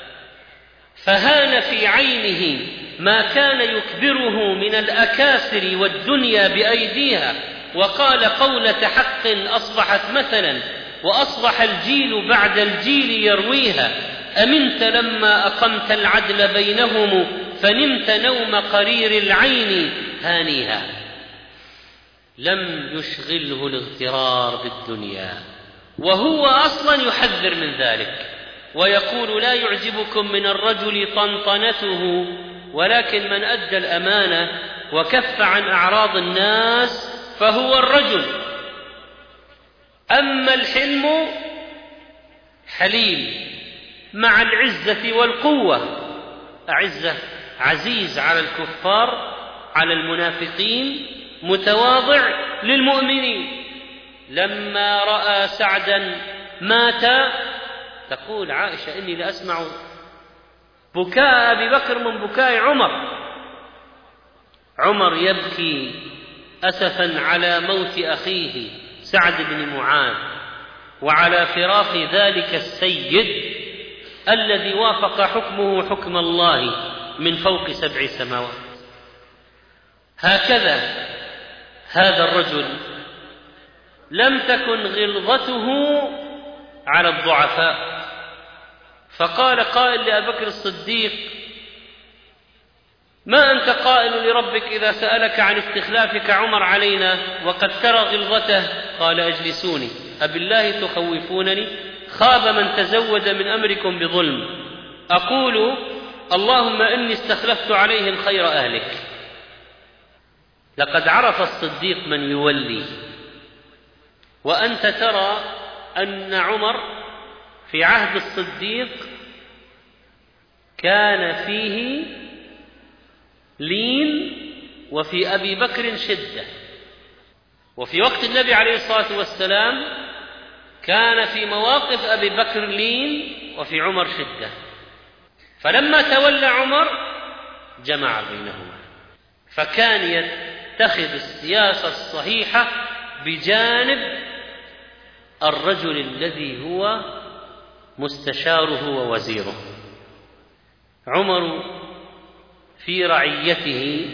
فهان في عينه ما كان يكبره من الأكاسر والدنيا بأيديها، وقال قولة حق أصبحت مثلا وأصبح الجيل بعد الجيل يرويها. أمنت لما أقمت العدل بينهم فنمت نوم قرير العين هانيها. لم يشغله الاغترار بالدنيا، وهو أصلا يحذر من ذلك ويقول لا يعجبكم من الرجل طنطنته، ولكن من أدى الأمانة وكف عن أعراض الناس فهو الرجل. أما الحلم حليم مع العزة والقوة، أعزة عزيز على الكفار على المنافقين، متواضع للمؤمنين. لما رأى سعدا مات تقول عائشة إني لأسمع بكاء أبي بكر من بكاء عمر. عمر يبكي أسفا على موت أخيه سعد بن معاذ وعلى فراق ذلك السيد الذي وافق حكمه حكم الله من فوق سبع سماوات. هكذا هذا الرجل لم تكن غلظته على الضعفاء، فقال قائل لأبي بكر الصديق ما أنت قائل لربك إذا سألك عن استخلافك عمر علينا وقد ترى غلظته؟ قال أجلسوني، أبالله تخوفونني؟ خاب من تزود من أمركم بظلم. أقول اللهم إني استخلفت عليهم خير أهلك لقد عرف الصديق من يولي. وأنت ترى أن عمر في عهد الصديق كان فيه لين، وفي أبي بكر شدة، وفي وقت النبي عليه الصلاة والسلام كان في مواقف أبي بكر لين وفي عمر شدة. فلما تولى عمر جمع بينهما، فكان يتخذ السياسة الصحيحة بجانب الرجل الذي هو مستشاره ووزيره. عمر في رعيته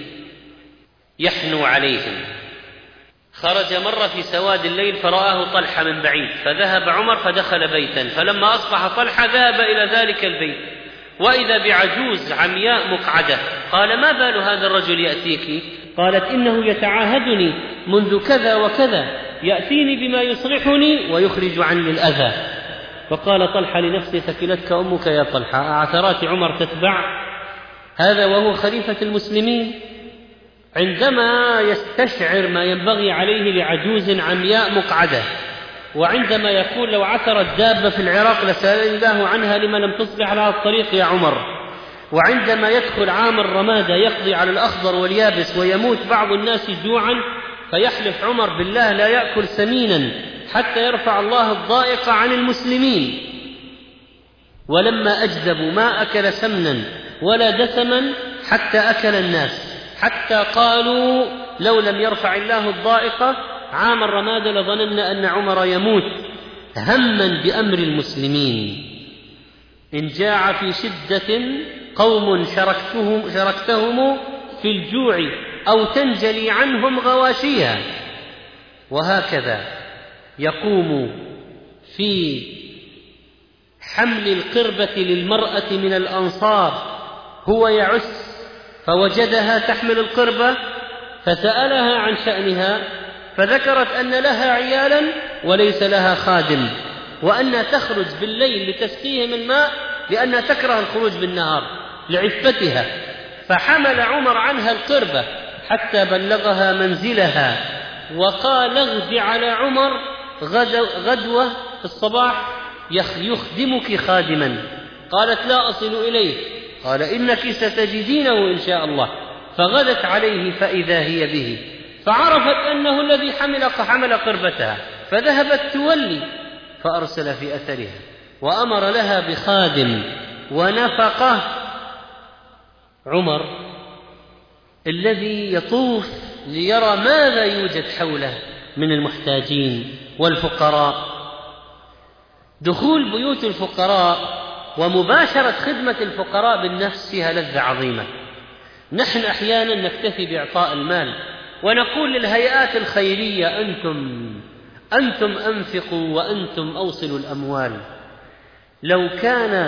يحنو عليهم. خرج مرة في سواد الليل فرآه طلحة من بعيد، فذهب عمر فدخل بيتا، فلما أصبح طلحة ذهب إلى ذلك البيت وإذا بعجوز عمياء مقعدة. قال: ما بال هذا الرجل يأتيك؟ قالت: إنه يتعاهدني منذ كذا وكذا، يأتيني بما يصلحني ويخرج عني الأذى. فقال طلحة لنفسه: ثكلتك أمك يا طلحة، أعثرات عمر تتبع هذا وهو خليفة المسلمين؟ عندما يستشعر ما ينبغي عليه لعجوز عمياء مقعدة، وعندما يقول: لو عثرت دابة في العراق لسأل الله عنها لما لم تصلح على الطريق يا عمر. وعندما يدخل عام الرمادة يقضي على الأخضر واليابس ويموت بعض الناس جوعا، فيحلف عمر بالله لا يأكل سمينا حتى يرفع الله الضائقة عن المسلمين. ولما أجذبوا ما أكل سمنا ولا دسما حتى أكل الناس، حتى قالوا: لو لم يرفع الله الضائقة عام الرمادة لظننا أن عمر يموت، هما بأمر المسلمين. إن جاع في شدة قوم شركتهم, شركتهم في الجوع أو تنجلي عنهم غواشيها. وهكذا يقوم في حمل القربة للمرأة من الأنصار، هو يعس فوجدها تحمل القربة فسألها عن شأنها، فذكرت أن لها عيالا وليس لها خادم، وأنها تخرج بالليل لتسقيهم الماء لأنها تكره الخروج بالنهار لعفتها. فحمل عمر عنها القربة حتى بلغها منزلها، وقال: اغد على عمر غدوة في الصباح يخدمك خادما. قالت: لا أصل إليه. قال: إنك ستجدينه إن شاء الله. فغدت عليه فإذا هي به، فعرفت أنه الذي حمل حمل قربتها، فذهبت تولي، فأرسل في أثرها وأمر لها بخادم ونفقه. عمر الذي يطوف ليرى ماذا يوجد حوله من المحتاجين والفقراء، دخول بيوت الفقراء ومباشرة خدمة الفقراء بالنفس فيها لذة عظيمة. نحن أحيانا نكتفي بإعطاء المال ونقول للهيئات الخيرية: أنتم أنتم أنفقوا وأنتم أوصلوا الأموال. لو كان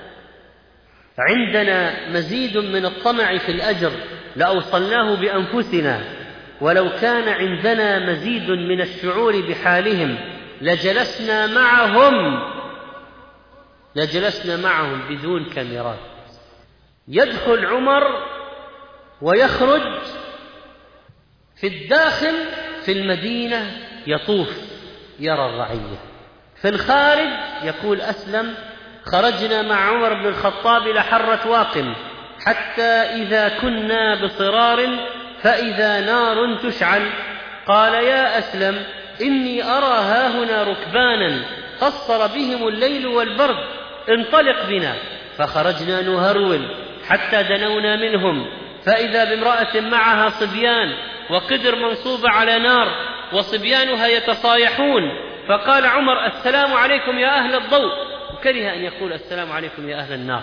عندنا مزيد من الطمع في الأجر لأوصلناه بأنفسنا، ولو كان عندنا مزيد من الشعور بحالهم لجلسنا معهم لجلسنا معهم بدون كاميرات. يدخل عمر ويخرج في الداخل في المدينة يطوف يرى الرعية، في الخارج يقول أسلم: خرجنا مع عمر بن الخطاب إلى حرة واقم حتى إذا كنا بصرار فإذا نار تشعل. قال: يا أسلم إني أرى هاهنا ركبانا قصر بهم الليل والبرد، انطلق بنا. فخرجنا نهرول حتى دنونا منهم، فإذا بامرأة معها صبيان وقدر منصوبة على نار وصبيانها يتصايحون. فقال عمر: السلام عليكم يا أهل الضوء، وكره أن يقول السلام عليكم يا أهل النار.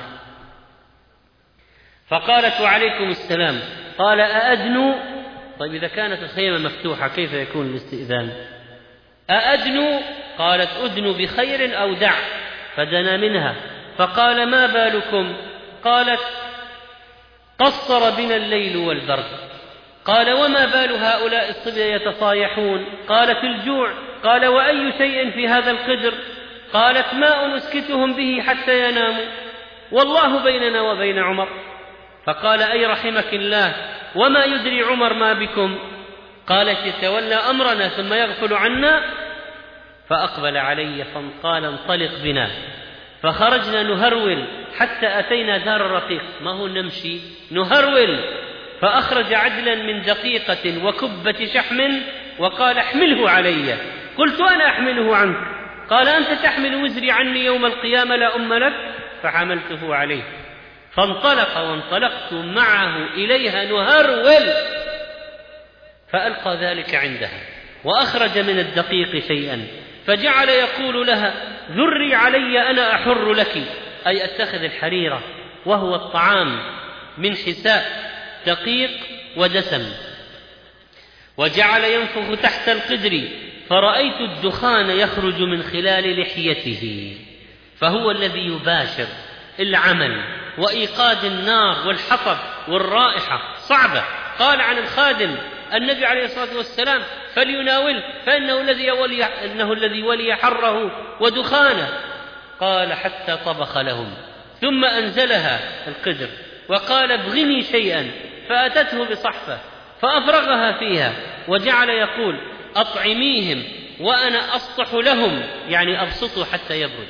فقالت: وعليكم السلام. قال: أأدنوا؟ طيب إذا كانت الخيمة مفتوحة كيف يكون الاستئذان؟ أأدنوا؟ قالت: أدنوا بخير أو دع. فدنا منها فقال: ما بالكم؟ قالت: قصر بنا الليل والبرد. قال: وما بال هؤلاء الصبية يتصايحون؟ قالت: الجوع. قال: وأي شيء في هذا القدر؟ قالت: ماء نسكتهم به حتى يناموا، والله بيننا وبين عمر. فقال: أي رحمك الله، وما يدري عمر ما بكم؟ قالت يتولى أمرنا ثم يغفل عنا، فأقبل علي فقال انطلق بنا، فخرجنا نهرول حتى أتينا دار الرقيق، ما هو نمشي نهرول، فأخرج عدلا من دقيقة وكبة شحم وقال احمله علي. قلت أنا أحمله عنك، قال أنت تحمل وزري عني يوم القيامة لا أم لك، فحملته عليه. فانطلق وانطلقت معه إليها نهرول، فألقى ذلك عندها وأخرج من الدقيق شيئا، فجعل يقول لها ذري علي أنا أحر لك، أي أتخذ الحريرة وهو الطعام من حساء دقيق ودسم. وجعل ينفخ تحت القدر، فرأيت الدخان يخرج من خلال لحيته، فهو الذي يباشر العمل وإيقاد النار والحطب والرائحة صعبة. قال عن الخادم النبي عليه الصلاة والسلام فليناول فإنه الذي ولي, إنه الذي ولي حره ودخانه. قال حتى طبخ لهم ثم أنزلها القدر وقال ابغني شيئا، فأتته بصحفة فأفرغها فيها، وجعل يقول أطعميهم وأنا أسطح لهم، يعني أبسطه حتى يبرد،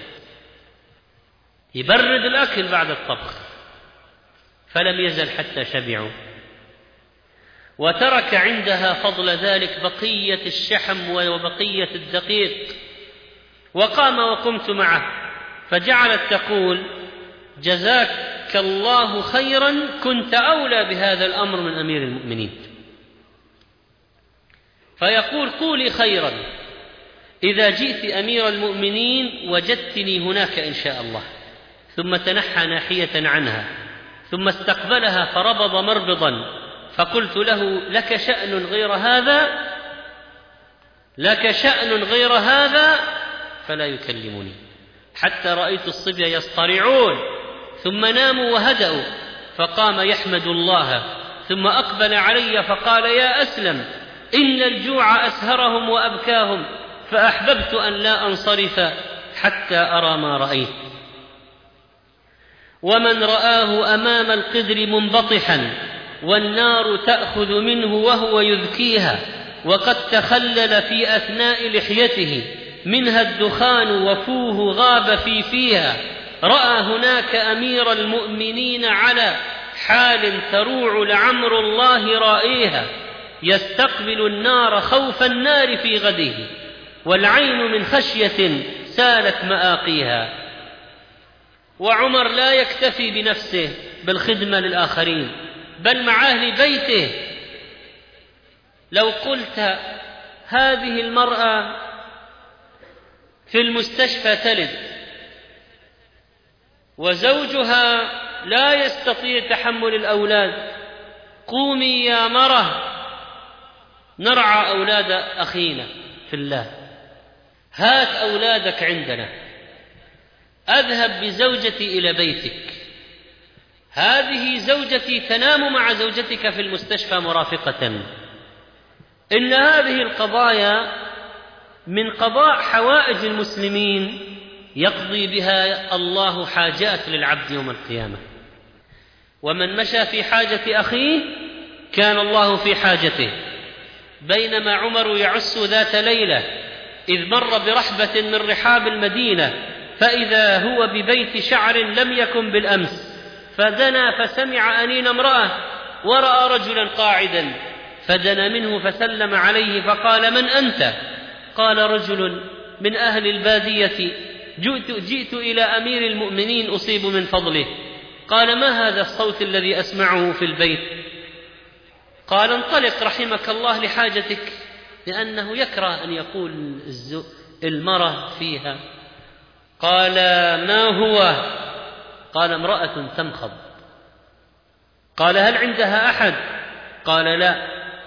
يبرد الأكل بعد الطبخ. فلم يزل حتى شبعوا، وترك عندها فضل ذلك بقية الشحم وبقية الدقيق، وقام وقمت معه، فجعلت تقول جزاك الله خيرا، كنت أولى بهذا الأمر من أمير المؤمنين. فيقول قولي خيرا، إذا جئت أمير المؤمنين وجدتني هناك إن شاء الله. ثم تنحى ناحية عنها، ثم استقبلها فربض مربضا، فقلت له لك شأن غير هذا، لك شأن غير هذا، فلا يكلمني، حتى رأيت الصبية يصطرعون، ثم ناموا وهدأوا، فقام يحمد الله، ثم أقبل علي فقال يا أسلم إن الجوع أسهرهم وأبكاهم، فأحببت أن لا أنصرف حتى أرى ما رأيت. ومن رآه أمام القدر منبطحا والنار تأخذ منه وهو يذكيها، وقد تخلل في أثناء لحيته منها الدخان وفوه غاب في فيها، رأى هناك أمير المؤمنين على حال تروع لعمر الله رائيها، يستقبل النار خوف النار في غده، والعين من خشية سالت مآقيها. وعمر لا يكتفي بنفسه بالخدمة للآخرين، بل مع أهل بيته. لو قلت هذه المرأة في المستشفى تلد وزوجها لا يستطيع تحمل الأولاد، قومي يا مرة نرعى أولاد أخينا في الله، هات أولادك عندنا، أذهب بزوجتي إلى بيتك، هذه زوجتي تنام مع زوجتك في المستشفى مرافقة. إن هذه القضايا من قضاء حوائج المسلمين يقضي بها الله حاجات للعبد يوم القيامة. ومن مشى في حاجة أخيه كان الله في حاجته. بينما عمر يعس ذات ليلة إذ مر برحبة من رحاب المدينة، فإذا هو ببيت شعر لم يكن بالأمس، فدنا فسمع أنين امرأة، ورأى رجلا قاعدا، فدنا منه فسلم عليه فقال من أنت؟ قال رجل من أهل البادية، جئت, جئت إلى أمير المؤمنين أصيب من فضله. قال ما هذا الصوت الذي أسمعه في البيت؟ قال انطلق رحمك الله لحاجتك، لأنه يكره أن يقول المرأة فيها. قال ما هو؟ قال امرأة تمخض. قال هل عندها أحد؟ قال لا.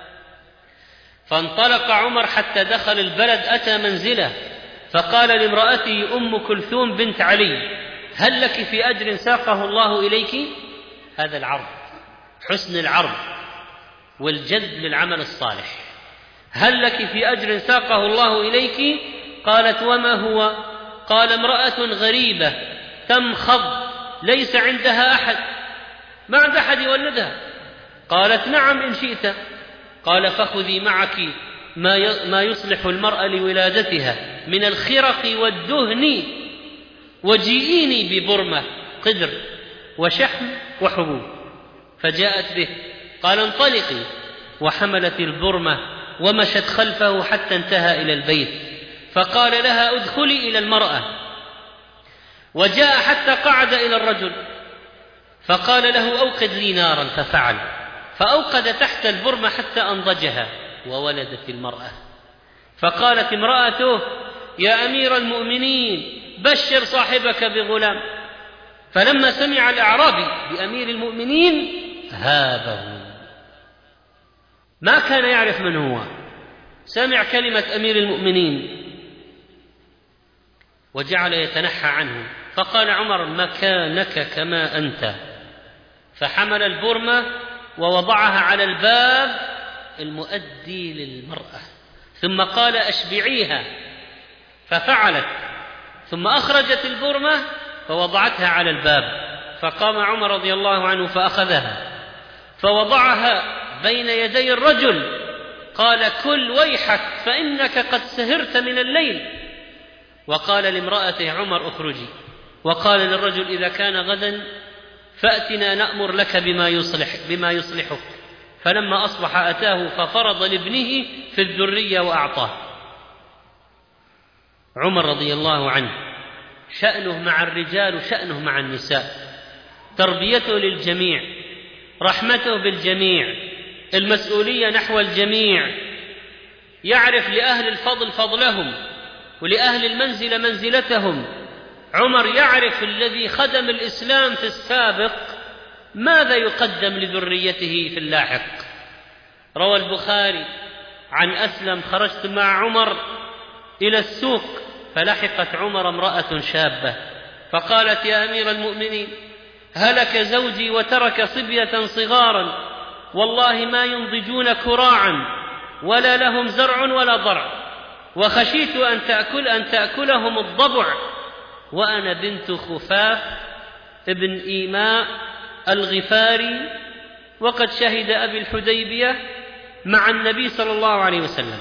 فانطلق عمر حتى دخل البلد، أتى منزله فقال لامرأته أم كلثوم بنت علي هل لك في أجر ساقه الله إليك؟ هذا العرض، حسن العرض والجد للعمل الصالح. هل لك في أجر ساقه الله إليك؟ قالت وما هو؟ قال امرأة غريبة تمخض ليس عندها أحد، ما عند أحد يولدها. قالت نعم إن شئت. قال فخذي معك ما يصلح المرأة لولادتها من الخرق والدهن وجيئيني ببرمة قدر وشحم وحبوب. فجاءت به. قال انطلقي، وحملت البرمة ومشت خلفه حتى انتهى إلى البيت، فقال لها ادخلي إلى المرأة، وجاء حتى قعد إلى الرجل فقال له أوقد لي نارا، ففعل، فأوقد تحت البرمة حتى أنضجها وولدت المرأة. فقالت امرأته يا أمير المؤمنين بشر صاحبك بغلام. فلما سمع الأعرابي بأمير المؤمنين هابه، ما كان يعرف من هو، سمع كلمة أمير المؤمنين وجعل يتنحى عنه. فقال عمر مكانك كما أنت، فحمل البرمة ووضعها على الباب المؤدي للمرأة، ثم قال أشبعيها، ففعلت، ثم أخرجت البرمة فوضعتها على الباب. فقام عمر رضي الله عنه فأخذها فوضعها بين يدي الرجل، قال كل ويحك فإنك قد سهرت من الليل. وقال لامرأته عمر اخرجي، وقال للرجل إذا كان غدا فأتنا نأمر لك بما يصلح بما يصلحك. فلما أصبح أتاه ففرض لابنه في الذرية وأعطاه. عمر رضي الله عنه شأنه مع الرجال وشأنه مع النساء، تربيته للجميع، رحمته بالجميع، المسؤولية نحو الجميع، يعرف لأهل الفضل فضلهم ولأهل المنزلة منزلتهم. عمر يعرف الذي خدم الإسلام في السابق ماذا يقدم لذريته في اللاحق. روى البخاري عن أسلم خرجت مع عمر إلى السوق فلحقت عمر امرأة شابة فقالت يا أمير المؤمنين هلك زوجي وترك صبية صغارا والله ما ينضجون كراعا ولا لهم زرع ولا ضرع، وخشيت أن تأكل أن تأكلهم الضبع، وأنا بنت خفاف ابن إيماء الغفاري وقد شهد أبي الحديبية مع النبي صلى الله عليه وسلم.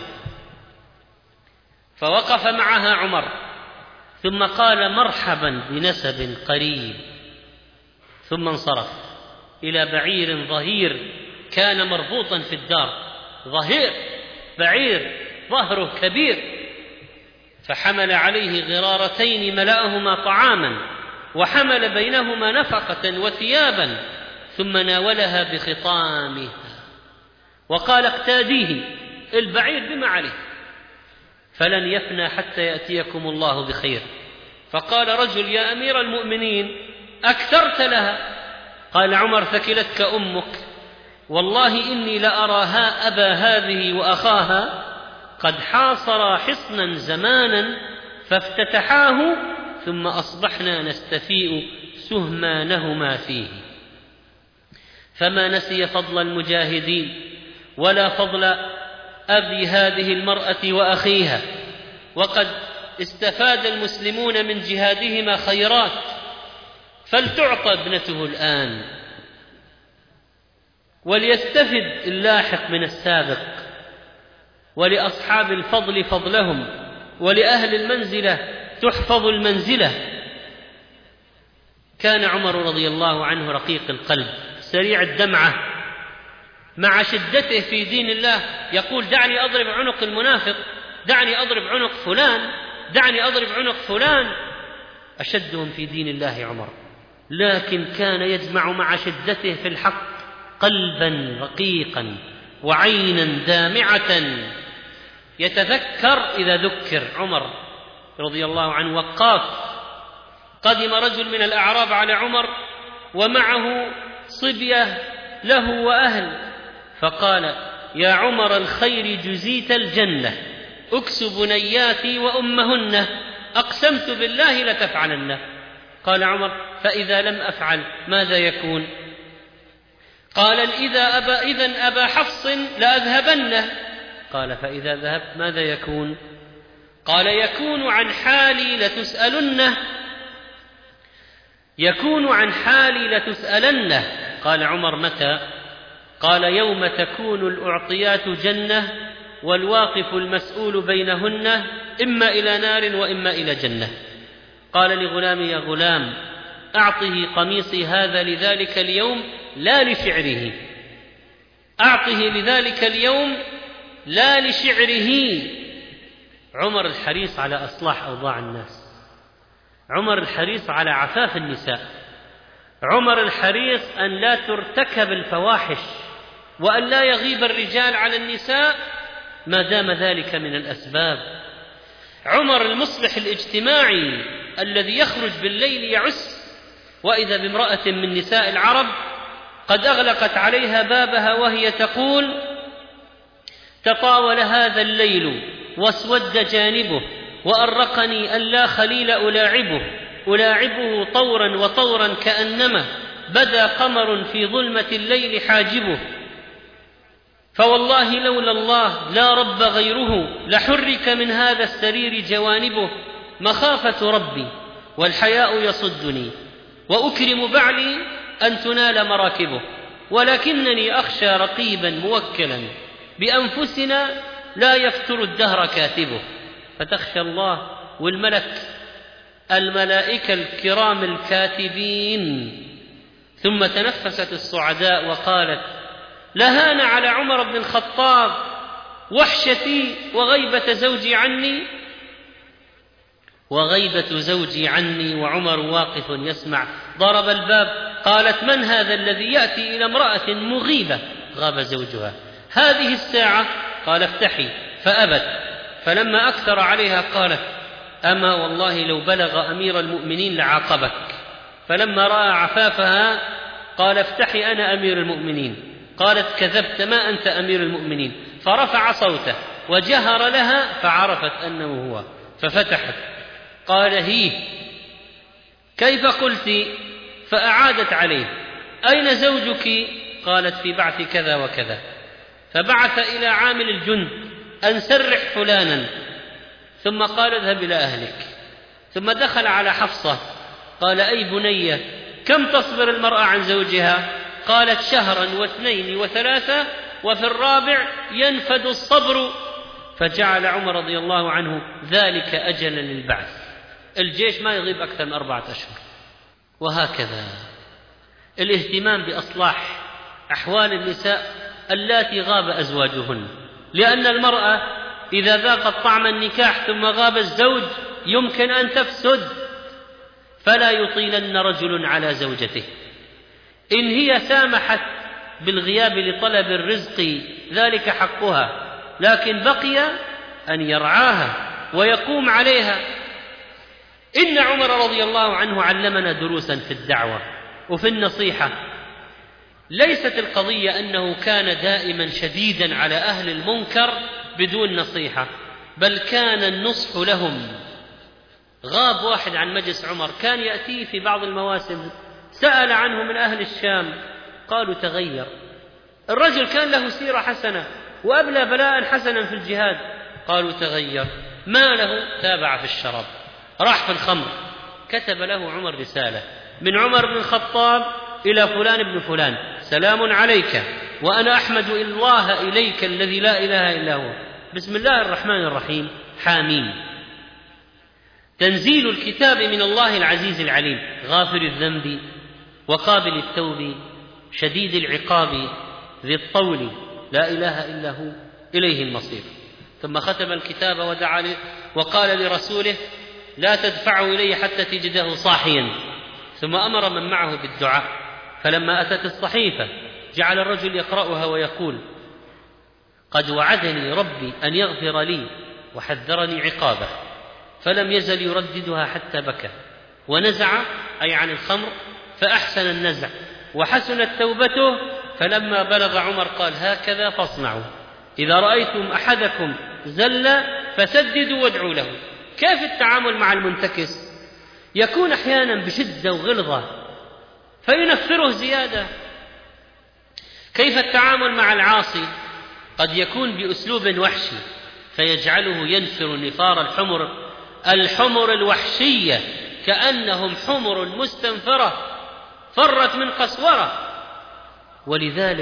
فوقف معها عمر ثم قال مرحبا بنسب قريب، ثم انصرف إلى بعير ظهير كان مربوطا في الدار، ظهير بعير ظهره كبير، فحمل عليه غرارتين ملأهما طعاما وحمل بينهما نفقة وثيابا، ثم ناولها بخطامها وقال اقتاديه، البعير بما عليه فلن يفنى حتى يأتيكم الله بخير. فقال رجل يا أمير المؤمنين أكثرت لها. قال عمر ثكلتك أمك، والله إني لأراها أبا هذه وأخاها قد حاصرا حصنا زمانا فافتتحاه ثم أصبحنا نستفيء سهمانهما فيه، فما نسي فضل المجاهدين ولا فضل أبي هذه المرأة وأخيها، وقد استفاد المسلمون من جهادهما خيرات، فلتعطى ابنته الآن وليستفد اللاحق من السابق، ولأصحاب الفضل فضلهم، ولأهل المنزلة تحفظ المنزلة. كان عمر رضي الله عنه رقيق القلب سريع الدمعة، مع شدته في دين الله يقول دعني أضرب عنق المنافق، دعني أضرب عنق فلان، دعني أضرب عنق فلان. أشدهم في دين الله عمر، لكن كان يجمع مع شدته في الحق قلبا رقيقا وعينا دامعة يتذكر إذا ذكر. عمر رضي الله عنه وقاف. قدم رجل من الأعراب على عمر ومعه صبية له وأهل، فقال يا عمر الخير جزيت الجنة، أكس بنياتي وأمهن، أقسمت بالله لتفعلن. قال عمر فإذا لم أفعل ماذا يكون؟ قال إذا أبا إذن أبا حفص لأذهبنه. قال فإذا ذهبت ماذا يكون؟ قال يكون عن حالي لتسألنه، يكون عن حالي لتسألنه. قال عمر متى؟ قال: يوم تكون الأعطيات جنة والواقف المسؤول بينهن إما إلى نار وإما إلى جنة. قال لغلامي: يا غلام، أعطه قميصي هذا لذلك اليوم لا لشعره، أعطه لذلك اليوم لا لشعره. عمر الحريص على إصلاح أوضاع الناس، عمر الحريص على عفاف النساء، عمر الحريص أن لا ترتكب الفواحش وأن لا يغيب الرجال على النساء ما دام ذلك من الأسباب. عمر المصلح الاجتماعي الذي يخرج بالليل يعس، وإذا بامرأة من نساء العرب قد أغلقت عليها بابها وهي تقول: تطاول هذا الليل واسود جانبه وأرقني ألا خليل ألاعبه، ألاعبه طورا وطورا كأنما بدا قمر في ظلمة الليل حاجبه، فوالله لولا الله لا رب غيره لحرك من هذا السرير جوانبه، مخافة ربي والحياء يصدني وأكرم بعلي أن تنال مراكبه، ولكنني أخشى رقيبا موكلا بأنفسنا لا يفتر الدهر كاتبه. فتخشى الله والملك الملائكة الكرام الكاتبين. ثم تنفست الصعداء وقالت: لهان على عمر بن الخطاب وحشتي وغيبة زوجي عني وغيبة زوجي عني وعمر واقف يسمع. ضرب الباب. قالت: من هذا الذي يأتي إلى امرأة مغيبة غاب زوجها هذه الساعة؟ قال: افتحي. فأبت. فلما أكثر عليها قالت: أما والله لو بلغ أمير المؤمنين لعاقبك. فلما رأى عفافها قال: افتحي أنا أمير المؤمنين. قالت: كذبت، ما أنت أمير المؤمنين. فرفع صوته وجهر لها فعرفت أنه هو ففتحت. قال: هي كيف قلت؟ فأعادت عليه: أين زوجك؟ قالت: في بعث كذا وكذا. فبعث إلى عامل الجند أن سرح فلانا، ثم قال: اذهب إلى أهلك. ثم دخل على حفصة قال: أي بنية، كم تصبر المرأة عن زوجها؟ قالت: شهرا واثنين وثلاثة، وفي الرابع ينفد الصبر. فجعل عمر رضي الله عنه ذلك أجلا للبعث، الجيش ما يغيب أكثر من أربعة أشهر. وهكذا الاهتمام بإصلاح أحوال النساء اللاتي غاب أزواجهن، لأن المرأة إذا ذاقت طعم النكاح ثم غاب الزوج يمكن أن تفسد. فلا يطيلن رجل على زوجته، إن هي سامحت بالغياب لطلب الرزق ذلك حقها، لكن بقي أن يرعاها ويقوم عليها. إن عمر رضي الله عنه علمنا دروسا في الدعوة وفي النصيحة. ليست القضية أنه كان دائما شديدا على أهل المنكر بدون نصيحة، بل كان النصح لهم. غاب واحد عن مجلس عمر، كان يأتيه في بعض المواسم، سأل عنه من أهل الشام، قالوا تغير. الرجل كان له سيرة حسنة وأبلى بلاء حسنا في الجهاد، قالوا تغير. ما له؟ تابع في الشراب، راح في الخمر. كتب له عمر رسالة من عمر بن الخطاب إلى فلان بن فلان: سلام عليك، وأنا أحمد الله إليك الذي لا إله إلا هو، بسم الله الرحمن الرحيم، حامين. تنزيل الكتاب من الله العزيز العليم، غافر الذنب وقابل التوب شديد العقاب ذي الطول، لا إله إلا هو، إليه المصير. ثم ختم الكتاب ودعا وقال لرسوله: لا تدفعه إلي حتى تجده صاحيا. ثم أمر من معه بالدعاء. فلما أتت الصحيفة جعل الرجل يقرأها ويقول: قد وعدني ربي أن يغفر لي وحذرني عقابه. فلم يزل يرددها حتى بكى، ونزع أي عن الخمر فأحسن النزع وحسنت توبته. فلما بلغ عمر قال: هكذا فاصنعوا، إذا رأيتم أحدكم زل فسددوا وادعوا له. كيف التعامل مع المنتكس؟ يكون أحيانا بشدة وغلظة فينفره زيادة. كيف التعامل مع العاصي؟ قد يكون بأسلوب وحشي فيجعله ينفر نفار الحمر الحمر الوحشية، كأنهم حمر مستنفرة فرت من قسورة. ولذلك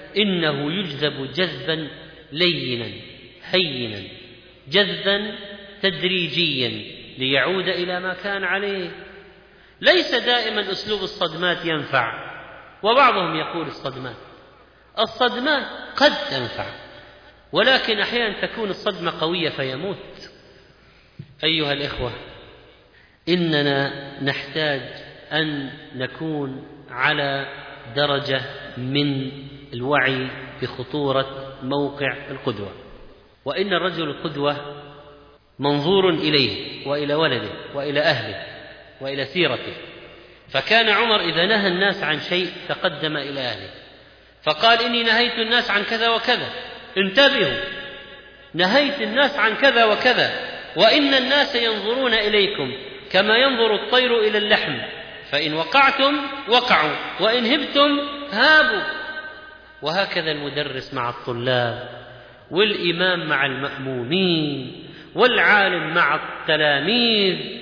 إنه يجذب جذبا لينا هينا، جذبا تدريجيا ليعود إلى ما كان عليه. ليس دائما أسلوب الصدمات ينفع، وبعضهم يقول الصدمات الصدمات قد تنفع، ولكن أحيانا تكون الصدمة قوية فيموت. أيها الإخوة، إننا نحتاج أن نكون على درجة من الوعي بخطورة موقع القدوة، وإن الرجل القدوة منظور إليه وإلى ولده وإلى أهله وإلى سيرته. فكان عمر إذا نهى الناس عن شيء تقدم إلى أهله فقال: إني نهيت الناس عن كذا وكذا، انتبهوا، نهيت الناس عن كذا وكذا، وإن الناس ينظرون إليكم كما ينظر الطير إلى اللحم، فإن وقعتم وقعوا، وإن هبتم هابوا. وهكذا المدرس مع الطلاب، والإمام مع المأمومين، والعالم مع التلاميذ.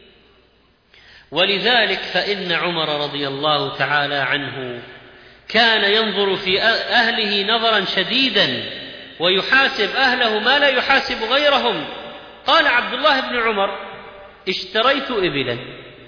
ولذلك فإن عمر رضي الله تعالى عنه كان ينظر في أهله نظرا شديدا، ويحاسب أهله ما لا يحاسب غيرهم. قال عبد الله بن عمر: اشتريت إبلا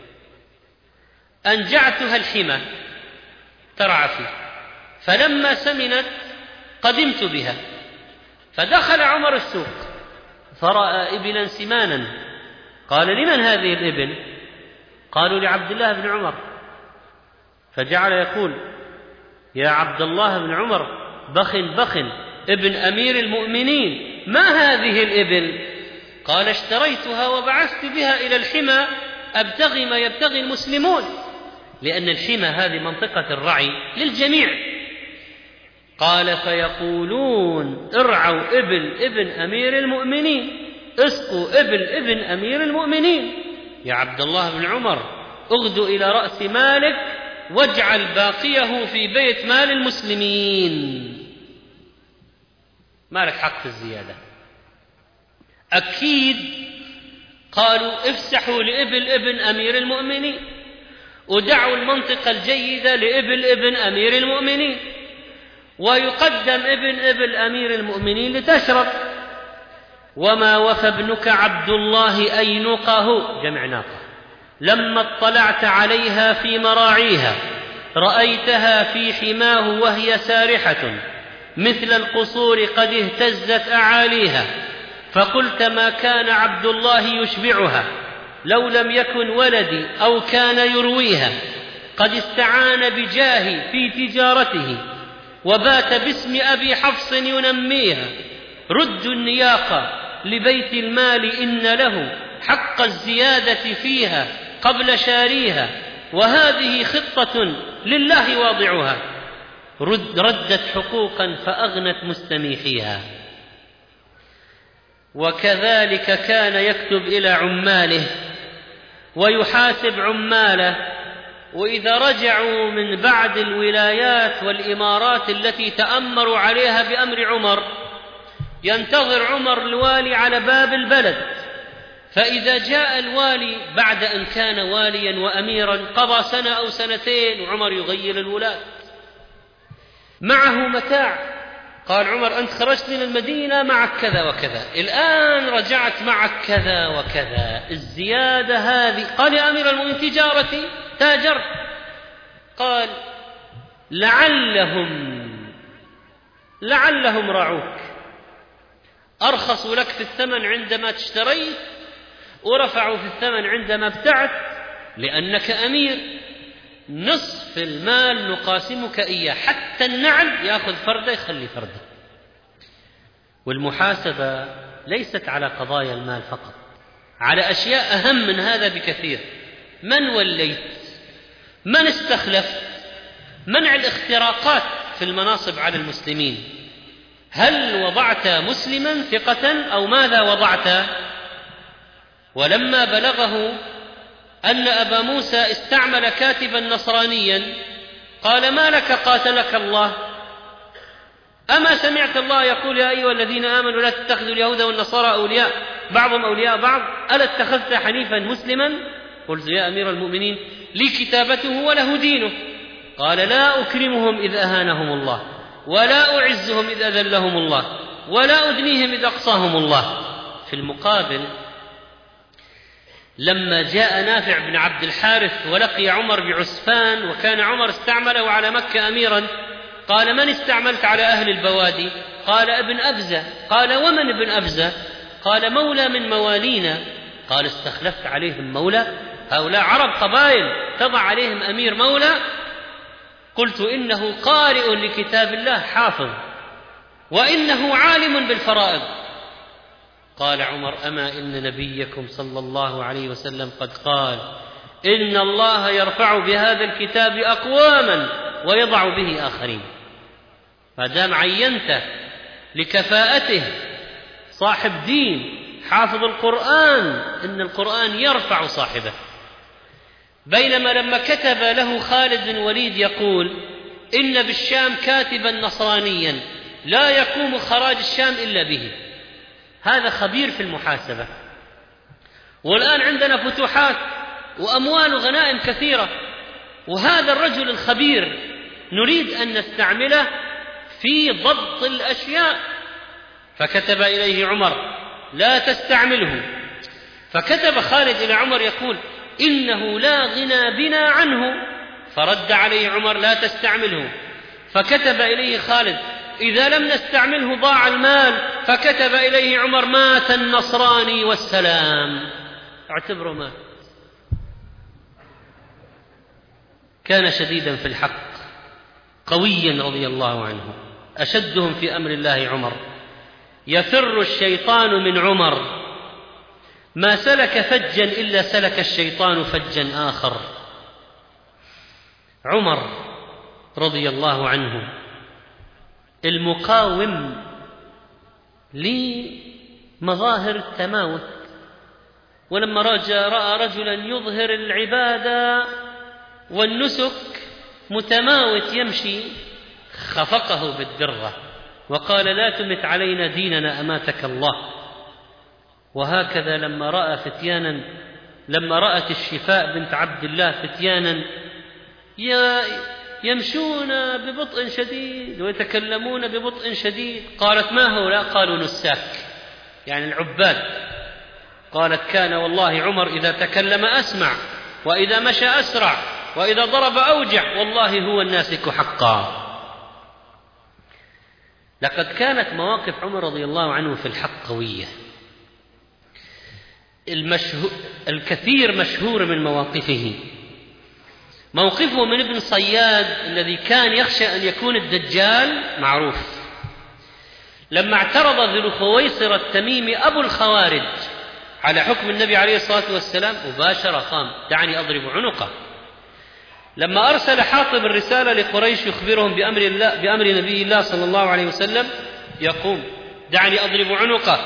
أنجعتها الحمى ترعى فيه، فلما سمنت قدمت بها، فدخل عمر السوق فرأى إبلا سمانا، قال: لمن هذه الإبل؟ قالوا: لعبد الله بن عمر. فجعل يقول: يا عبد الله بن عمر، بخ بخ ابن أمير المؤمنين، ما هذه الإبل؟ قال: اشتريتها وبعثت بها إلى الحمى أبتغي ما يبتغي المسلمون، لأن الحمى هذه منطقة الرعي للجميع. قال: فيقولون ارعوا إبل ابن أمير المؤمنين، اسقوا إبل ابن أمير المؤمنين. يا عبد الله بن عمر، اغدو إلى رأس مالك واجعل باقيه في بيت مال المسلمين، ما لك حق في الزيادة. أكيد قالوا: افسحوا لإبل ابن أمير المؤمنين، ودعوا المنطقة الجيدة لإبل ابن أمير المؤمنين، ويقدم ابن ابن أمير المؤمنين لتشرب. وما وفى ابنك عبد الله أينقه، جمع ناقة، لما اطلعت عليها في مراعيها رأيتها في حماه وهي سارحة مثل القصور قد اهتزت أعاليها، فقلت: ما كان عبد الله يشبعها لو لم يكن ولدي أو كان يرويها، قد استعان بجاهي في تجارته وبات باسم أبي حفص ينميها. ردوا النياقة لبيت المال، إن له حق الزيادة فيها قبل شاريها، وهذه خطة لله واضعها، رد ردت حقوقا فأغنت مستميحيها. وكذلك كان يكتب إلى عماله ويحاسب عماله، وإذا رجعوا من بعد الولايات والإمارات التي تأمروا عليها بأمر عمر، ينتظر عمر الوالي على باب البلد، فإذا جاء الوالي بعد أن كان واليا وأميرا قضى سنة أو سنتين، وعمر يغير الولاة، معه متاع، قال عمر: أنت خرجت من المدينة معك كذا وكذا، الآن رجعت معك كذا وكذا، الزيادة هذه. قال: يا أمير المؤمنين، تجارتي، تاجر. قال: لعلهم لعلهم رعوك، أرخصوا لك في الثمن عندما تشتريت، ورفعوا في الثمن عندما ابتعت، لأنك أمير، نصف المال نقاسمك إياه، حتى النعل يأخذ فردة يخلي فردة. والمحاسبة ليست على قضايا المال فقط، على أشياء أهم من هذا بكثير. من وليت؟ من استخلف؟ منع الاختراقات في المناصب على المسلمين. هل وضعت مسلما ثقة أو ماذا وضعت؟ ولما بلغه أن أبا موسى استعمل كاتبا نصرانيا قال: ما لك قاتلك الله؟ أما سمعت الله يقول: يا أيها الذين آمنوا لا تتخذوا اليهود والنصارى أولياء بعضهم أولياء بعض، ألا اتخذت حنيفا مسلما؟ قلت: يا أمير المؤمنين، لي كتابته وله دينه. قال: لا أكرمهم إذ أهانهم الله، ولا أعزهم إذ أذلهم الله ولا أدنيهم إذ أقصاهم الله. في المقابل لما جاء نافع بن عبد الحارث ولقي عمر بعسفان وكان عمر استعمله على مكة أميرا، قال: من استعملت على أهل البوادي؟ قال: ابن أبزة. قال: ومن ابن أبزة؟ قال: مولى من موالينا. قال: استخلفت عليهم مولى؟ هؤلاء عرب قبائل تضع عليهم أمير مولى؟ قلت: إنه قارئ لكتاب الله حافظ وإنه عالم بالفرائض. قال عمر: أما إن نبيكم صلى الله عليه وسلم قد قال: إن الله يرفع بهذا الكتاب أقواما ويضع به آخرين. فدام عينته لكفاءته صاحب دين حافظ القرآن، إن القرآن يرفع صاحبه. بينما لما كتب له خالد بن الوليد يقول: إن بالشام كاتبا نصرانيا لا يقوم خراج الشام إلا به. هذا خبير في المحاسبة، والآن عندنا فتوحات وأموال وغنائم كثيرة، وهذا الرجل الخبير نريد أن نستعمله في ضبط الأشياء. فكتب إليه عمر: لا تستعمله. فكتب خالد إلى عمر يقول: إنه لا غنى بنا عنه. فرد عليه عمر: لا تستعمله. فكتب إليه خالد: إذا لم نستعمله ضاع المال. فكتب إليه عمر: مات النصراني والسلام. اعتبروا مات. كان شديدا في الحق قويا رضي الله عنه، أشدهم في أمر الله عمر. يفر الشيطان من عمر، ما سلك فجا إلا سلك الشيطان فجا آخر. عمر رضي الله عنه المقاوم لمظاهر التماوت، ولما رأى رجلا يظهر العبادة والنسك متماوت يمشي خفقه بالدرة وقال: لا تمت علينا ديننا أماتك الله. وهكذا لما رأى فتيانا لما رأت الشفاء بنت عبد الله فتيانا يمشون ببطء شديد ويتكلمون ببطء شديد، قالت: ما هؤلاء؟ قالوا: نساك، يعني العباد. قالت: كان والله عمر إذا تكلم أسمع، وإذا مشى أسرع، وإذا ضرب أوجع، والله هو الناسك حقا. لقد كانت مواقف عمر رضي الله عنه في الحق قوية. المشهور الكثير مشهور من مواقفه موقفه من ابن صياد الذي كان يخشى أن يكون الدجال، معروف. لما اعترض ذو الخويصر التميمي أبو الخوارج على حكم النبي عليه الصلاة والسلام مباشرة قام: دعني أضرب عنقه. لما أرسل حاطب الرسالة لقريش يخبرهم بأمر, الله بأمر نبي الله صلى الله عليه وسلم يقوم: دعني أضرب عنقه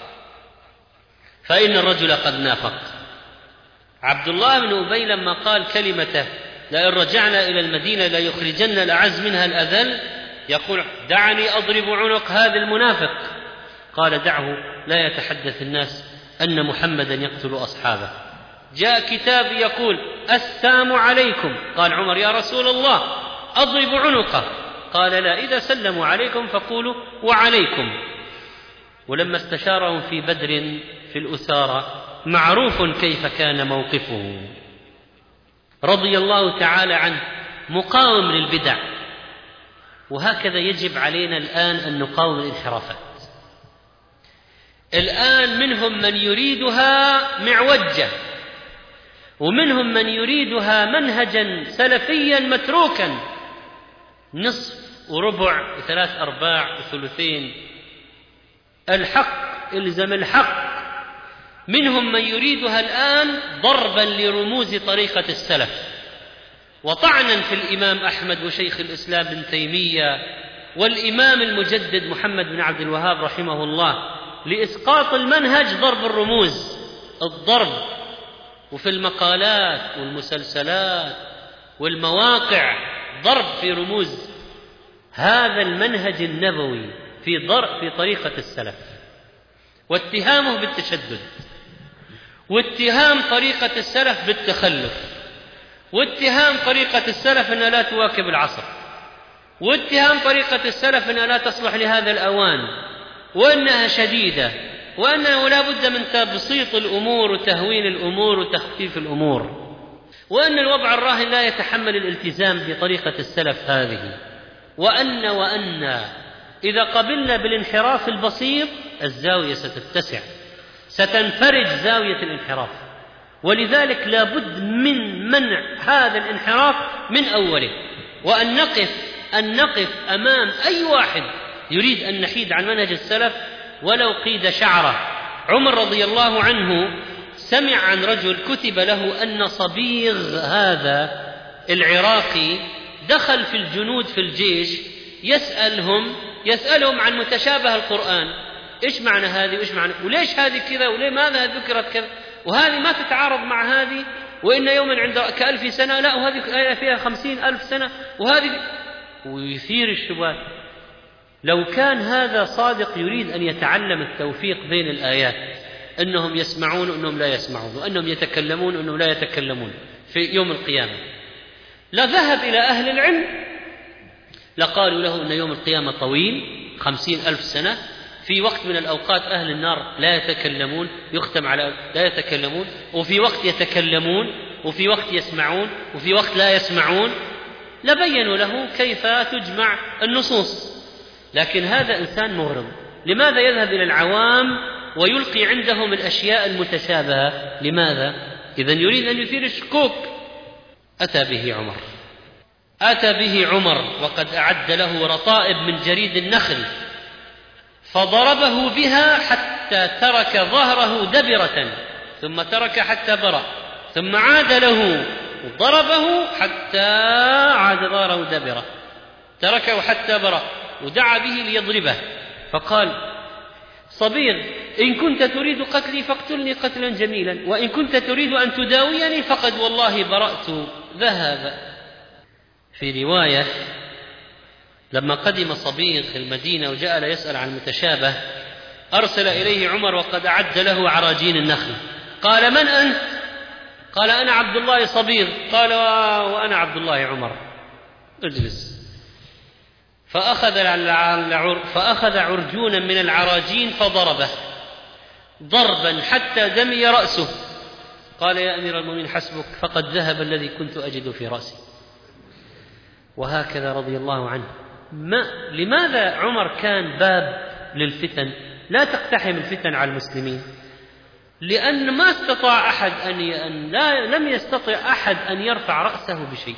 فإن الرجل قد نافق. عبد الله بن أبي لما قال كلمته: لئن رجعنا إلى المدينة لا يخرجن الأعز منها الأذل، يقول: دعني أضرب عنق هذا المنافق. قال: دعه لا يتحدث الناس أن محمدا يقتل أصحابه. جاء كتاب يقول: السام عليكم. قال عمر: يا رسول الله أضرب عنقه. قال: لا، إذا سلموا عليكم فقولوا وعليكم. ولما استشارهم في بدر في الأسارة معروف كيف كان موقفه رضي الله تعالى عنه، مقاوم للبدع. وهكذا يجب علينا الآن أن نقاوم الانحرافات. الآن منهم من يريدها معوجة، ومنهم من يريدها منهجا سلفيا متروكا، نصف وربع وثلاث أرباع وثلثين. الحق إلزم الحق. منهم من يريدها الآن ضربا لرموز طريقة السلف، وطعنا في الإمام أحمد وشيخ الإسلام ابن تيمية والإمام المجدد محمد بن عبد الوهاب رحمه الله، لإسقاط المنهج ضرب الرموز، الضرب. وفي المقالات والمسلسلات والمواقع ضرب في رموز هذا المنهج النبوي في ضرب في طريقة السلف، واتهامه بالتشدد، واتهام طريقة السلف بالتخلف، واتهام طريقة السلف أنها لا تواكب العصر، واتهام طريقة السلف أنها لا تصلح لهذا الأوان وأنها شديدة وأنه لا بد من تبسيط الأمور وتهوين الأمور وتخفيف الأمور، وأن الوضع الراهن لا يتحمل الالتزام بطريقة السلف هذه، وأن وأن إذا قبلنا بالانحراف البسيط الزاوية ستتسع، ستنفرج زاوية الانحراف، ولذلك لا بد من منع هذا الانحراف من أوله، وأن نقف أن نقف أمام أي واحد يريد أن نحيد عن منهج السلف ولو قيد شعره. عمر رضي الله عنه سمع عن رجل كتب له أن صبيغ هذا العراقي دخل في الجنود في الجيش يسألهم يسألهم عن متشابه القرآن، إيش معنى هذه وإيش معنى وليش هذه كذا وليه ماذا ذكرت كذا وهذه ما تتعارض مع هذه، وإن يوما عند كألف سنة لا وهذه فيها خمسين ألف سنة وهذه، ويثير الشبهات. لو كان هذا صادق يريد أن يتعلم التوفيق بين الآيات، أنهم يسمعون وأنهم لا يسمعون، وأنهم يتكلمون وأنهم لا يتكلمون في يوم القيامة، لذهب إلى أهل العلم لقالوا له أن يوم القيامة طويل خمسين ألف سنة، في وقت من الأوقات أهل النار لا يتكلمون يختم على لا يتكلمون، وفي وقت يتكلمون، وفي وقت يسمعون، وفي وقت لا يسمعون، لبينوا له كيف تجمع النصوص. لكن هذا إنسان مغرض، لماذا يذهب إلى العوام ويلقي عندهم الأشياء المتشابهة؟ لماذا؟ إذن يريد أن يثير الشكوك. أتى به عمر أتى به عمر وقد أعد له رطائب من جريد النخل، فضربه بها حتى ترك ظهره دبرة، ثم ترك حتى برأ، ثم عاد له وضربه حتى عاد ظهره دبرة، تركه حتى برأ، ودعا به ليضربه، فقال: صبير، إن كنت تريد قتلي فاقتلني قتلا جميلا، وإن كنت تريد أن تداويني فقد والله برأت. ذهب. في رواية لما قدم صبيغ المدينة وجاء يسأل عن المتشابه، أرسل إليه عمر وقد أعد له عراجين النخل، قال: من أنت؟ قال: أنا عبد الله صبيغ. قال: وأنا عبد الله عمر، اجلس. فأخذ, فأخذ عرجونا من العراجين فضربه ضربا حتى دمي رأسه. قال: يا أمير المؤمنين حسبك، فقد ذهب الذي كنت أجد في رأسي. وهكذا رضي الله عنه. ما لماذا عمر كان باب للفتن؟ لا تقتحم الفتن على المسلمين، لأن ما استطاع أحد أن ي... لا لم يستطع أحد أن يرفع رأسه بشيء.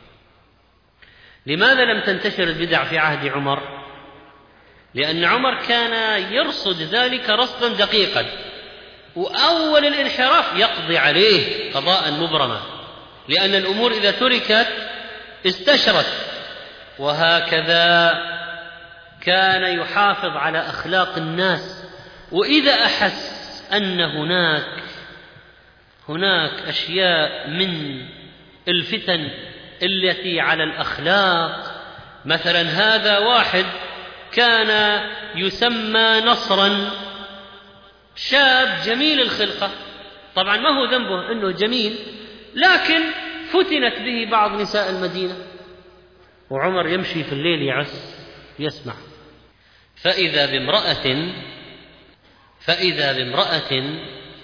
لماذا لم تنتشر البدع في عهد عمر؟ لأن عمر كان يرصد ذلك رصدا دقيقا، وأول الانحراف يقضي عليه قضاء مبرما، لأن الأمور إذا تركت استشرت. وهكذا كان يحافظ على أخلاق الناس، وإذا أحس أن هناك هناك أشياء من الفتن التي على الأخلاق، مثلا هذا واحد كان يسمى نصرا، شاب جميل الخلقة، طبعا ما هو ذنبه أنه جميل، لكن فتنت به بعض نساء المدينة، وعمر يمشي في الليل يعس يسمع، فإذا بامرأة فإذا بامرأة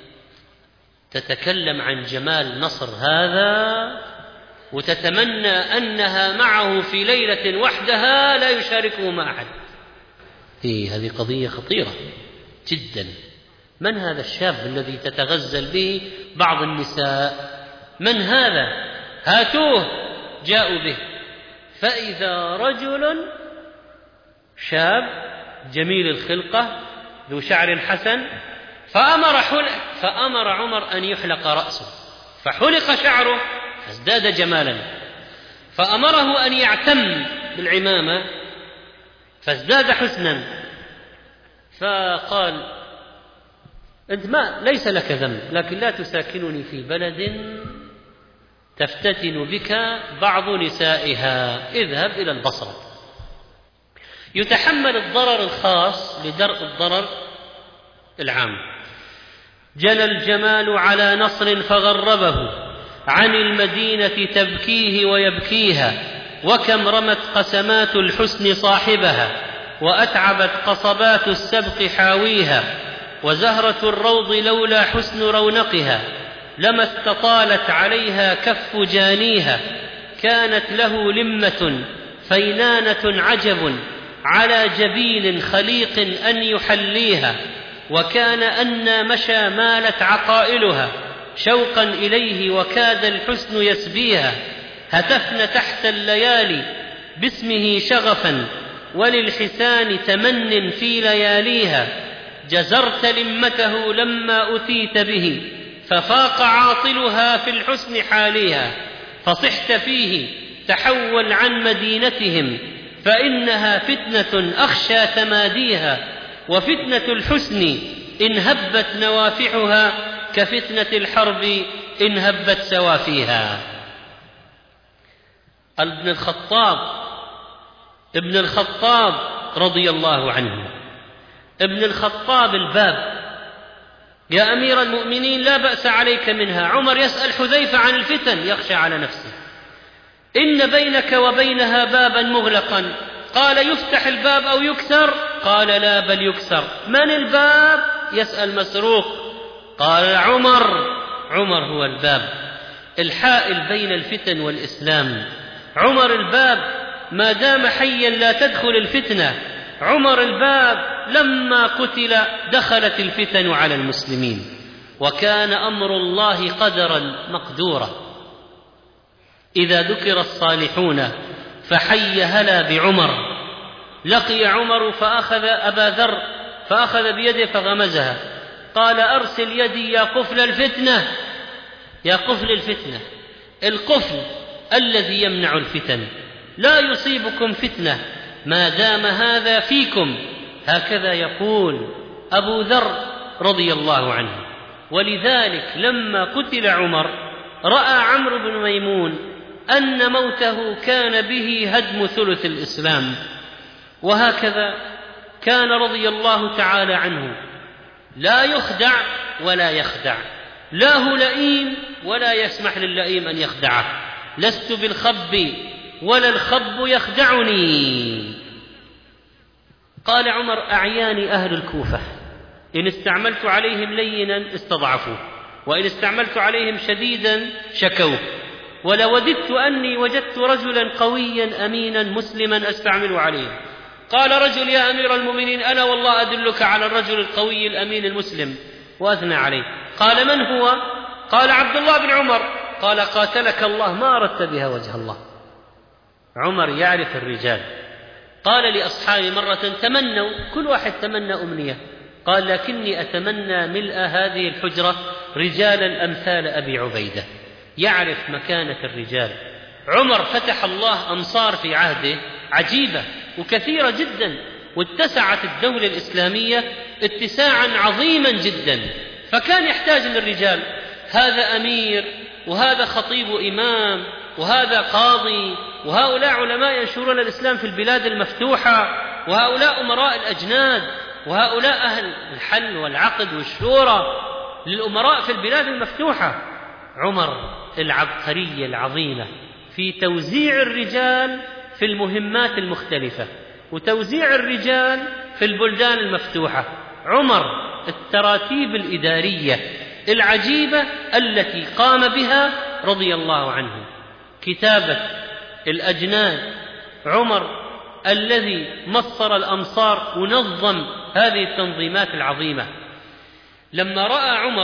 تتكلم عن جمال نصر هذا وتتمنى أنها معه في ليلة وحدها لا يشاركه مع أحد. إيه، هذه قضية خطيرة جدا. من هذا الشاب الذي تتغزل به بعض النساء؟ من هذا؟ هاتوه. جاءوا به، فإذا رجل شاب جميل الخلقة ذو شعر حسن، فأمر, فأمر عمر أن يحلق رأسه، فحلق شعره فازداد جمالا، فأمره أن يعتم بالعمامة فازداد حسنا، فقال: أنت ما ليس لك ذنب، لكن لا تساكنني في بلد تفتتن بك بعض نسائها، اذهب إلى البصرة. يتحمل الضرر الخاص لدرء الضرر العام. جنى الجمال على نصر فغربه، عن المدينة تبكيه ويبكيها، وكم رمت قسمات الحسن صاحبها، وأتعبت قصبات السبق حاويها، وزهرة الروض لولا حسن رونقها لما استطالت عليها كف جانيها. كانت له لمة فينانة عجب على جبين خليق أن يحليها، وكان أن مشى مالت عقائلها شوقا إليه وكاد الحسن يسبيها. هتفن تحت الليالي باسمه شغفا وللحسان تمن في لياليها. جزرت لمته لما أتيت به ففاق عاطلها في الحسن حاليها. فصحت فيه تحول عن مدينتهم فإنها فتنة أخشى تماديها. وفتنة الحسن إن هبت نوافحها كفتنة الحرب إن هبت سوافيها. ابن الخطاب ابن الخطاب رضي الله عنه، ابن الخطاب الباب: يا أمير المؤمنين لا بأس عليك منها. عمر يسأل حذيفة عن الفتن يخشى على نفسه: إن بينك وبينها بابا مغلقا. قال: يفتح الباب أو يكسر؟ قال: لا بل يكسر. من الباب؟ يسأل مسروق. قال: عمر. عمر هو الباب، الحائل بين الفتن والإسلام. عمر الباب، ما دام حيا لا تدخل الفتنة. عمر الباب، لما قتل دخلت الفتن على المسلمين، وكان أمر الله قدرا مقدورا. إذا ذكر الصالحون فحي هلا بعمر. لقي عمر فأخذ أبا ذر فأخذ بيده فغمزها، قال: أرسل يدي يا قفل الفتنة. يا قفل الفتنة، القفل الذي يمنع الفتن. لا يصيبكم فتنة ما دام هذا فيكم. هكذا يقول أبو ذر رضي الله عنه. ولذلك لما قتل عمر رأى عمرو بن ميمون أن موته كان به هدم ثلث الإسلام. وهكذا كان رضي الله تعالى عنه، لا يخدع ولا يخدع، لا هو لئيم ولا يسمح للئيم أن يخدعه. لست بالخب ولا الخب يخدعني. قال عمر: أعياني أهل الكوفة، إن استعملت عليهم لينا استضعفوا، وإن استعملت عليهم شديدا شكوه، ولوددت أني وجدت رجلا قويا أمينا مسلما أستعمل عليه. قال رجل: يا أمير المؤمنين أنا والله أدلك على الرجل القوي الأمين المسلم، وأثنى عليه. قال: من هو؟ قال: عبد الله بن عمر. قال: قاتلك الله، ما أردت بها وجه الله. عمر يعرف الرجال. قال لأصحابه مرة: تمنوا، كل واحد تمنى أمنية. قال: لكني أتمنى ملء هذه الحجرة رجالا أمثال أبي عبيدة. يعرف مكانة الرجال. عمر فتح الله أمصار في عهده عجيبة وكثيرة جدا، واتسعت الدولة الإسلامية اتساعا عظيما جدا، فكان يحتاج للرجال. هذا أمير، وهذا خطيب إمام، وهذا قاضي، وهؤلاء علماء ينشرون الإسلام في البلاد المفتوحة، وهؤلاء أمراء الأجناد، وهؤلاء أهل الحل والعقد والشورى للأمراء في البلاد المفتوحة. عمر العبقرية العظيمة في توزيع الرجال في المهمات المختلفة وتوزيع الرجال في البلدان المفتوحة. عمر التراتيب الإدارية العجيبة التي قام بها رضي الله عنه. كتابة الأجناد، عمر الذي مصر الأمصار ونظم هذه التنظيمات العظيمة. لما رأى عمر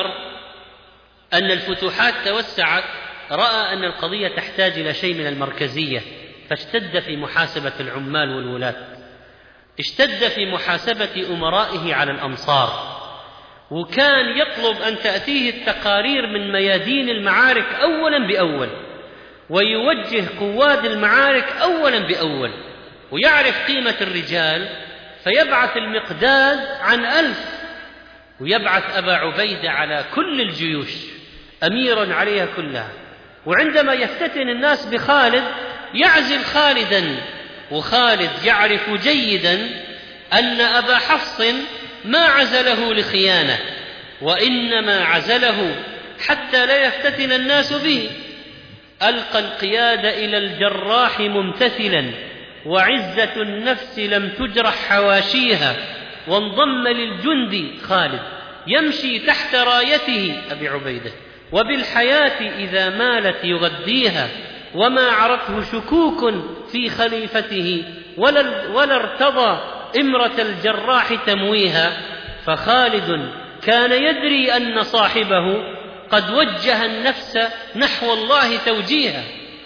أن الفتوحات توسعت، رأى أن القضية تحتاج إلى شيء من المركزية، فاشتد في محاسبة العمال والولاة، اشتد في محاسبة أمرائه على الأمصار، وكان يطلب أن تأتيه التقارير من ميادين المعارك أولا بأول، ويوجه قواد المعارك أولا بأول، ويعرف قيمة الرجال، فيبعث المقداد عن ألف، ويبعث أبا عبيدة على كل الجيوش أميرا عليها كلها. وعندما يفتتن الناس بخالد يعزل خالدا، وخالد يعرف جيدا أن أبا حفص ما عزله ألقى القيادة إلى الجراح ممتثلا، وعزة النفس لم تجرح حواشيها، وانضم للجند خالد يمشي تحت رايته أبي عبيدة، وبالحياة إذا مالت يغديها، وما عرته شكوك في خليفته، ولا, ولا ارتضى إمرة الجراح تمويها. فخالد كان يدري أن صاحبه قد وجه النفس نحو الله توجيها.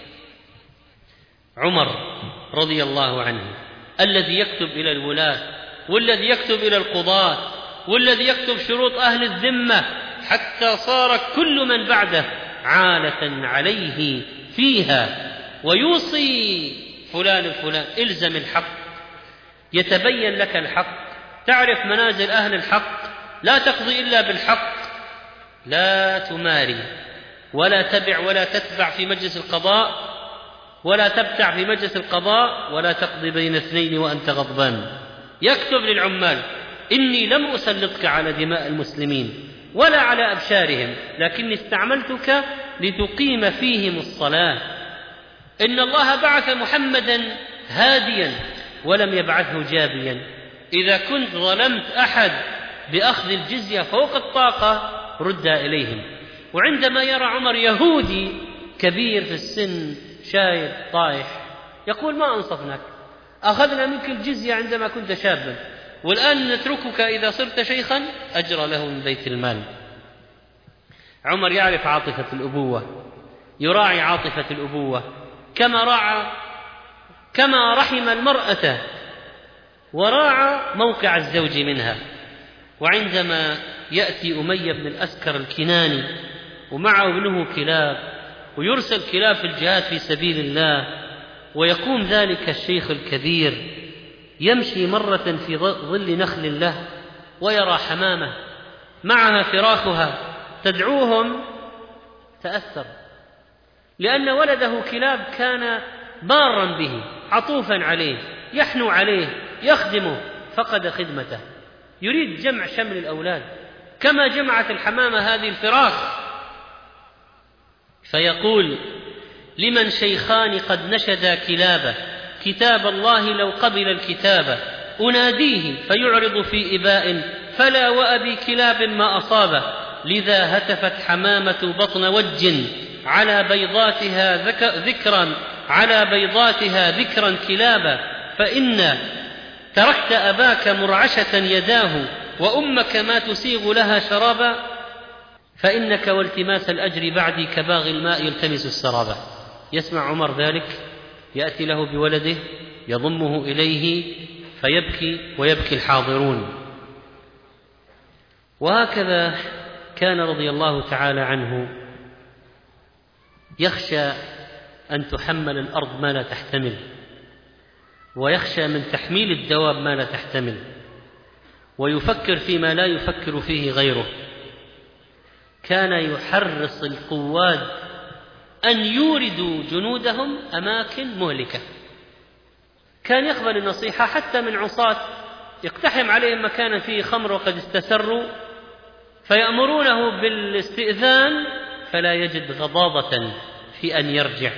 عمر رضي الله عنه الذي يكتب إلى الولاة، والذي يكتب إلى القضاة، والذي يكتب شروط أهل الذمة، حتى صار كل من بعده عالة عليه فيها، ويوصي فلان الفلان إلزم الحق، يتبين لك الحق، تعرف منازل أهل الحق، لا تقضي إلا بالحق، لا تماري ولا تبع ولا تتبع في مجلس القضاء، ولا تبتع في مجلس القضاء، ولا تقضي بين اثنين وأنت غضبان. يكتب للعمال: إني لم أسلطك على دماء المسلمين ولا على أبشارهم، لكني استعملتك لتقيم فيهم الصلاة. إن الله بعث محمدا هاديا ولم يبعثه جابيا. إذا كنت ظلمت أحد بأخذ الجزية فوق الطاقة ردها إليهم. وعندما يرى عمر يهودي كبير في السن شايب طايح يقول: ما أنصفناك، أخذنا منك الجزية عندما كنت شابا، والآن نتركك إذا صرت شيخا، أجرى له من بيت المال. عمر يعرف عاطفة الأبوة، يراعي عاطفة الأبوة، كما راعى كما رحم المرأة وراعى موقع الزوج منها. وعندما يأتي أمية بن الأسكر الكناني ومعه ابنه كلاب، ويرسل كلاب في الجهاد في سبيل الله، ويقوم ذلك الشيخ الكبير يمشي مرة في ظل نخل له ويرى حمامة معها فراخها تدعوهم، تأثر، لأن ولده كلاب كان بارا به عطوفا عليه، يحنو عليه، يخدمه، فقد خدمته، يريد جمع شمل الأولاد كما جمعت الحمامة هذه الفراخ. فيقول: لمن شيخان قد نشدا كلابه، كتاب الله لو قبل الكتابة، أناديه فيعرض في إباء، فلا وأبي كلاب ما أصابه، لذا هتفت حمامة بطن وج على بيضاتها ذكرا على بيضاتها ذكرا كلابا، فإن تركت أباك مرعشة يداه، وأمك ما تسيغ لها شرابا، فإنك والتماس الأجر بعدي كباغي الماء يلتمس السرابا. يسمع عمر ذلك، يأتي له بولده يضمه إليه فيبكي ويبكي الحاضرون. وهكذا كان رضي الله تعالى عنه يخشى أن تحمل الأرض ما لا تحتمل، ويخشى من تحميل الدواب ما لا تحتمل، ويفكر فيما لا يفكر فيه غيره. كان يحرص القواد أن يوردوا جنودهم أماكن مهلكة، كان يقبل النصيحة حتى من عصاة يقتحم عليهم مكانا فيه خمر وقد استسروا، فيأمرونه بالاستئذان فلا يجد غضاضة في أن يرجع.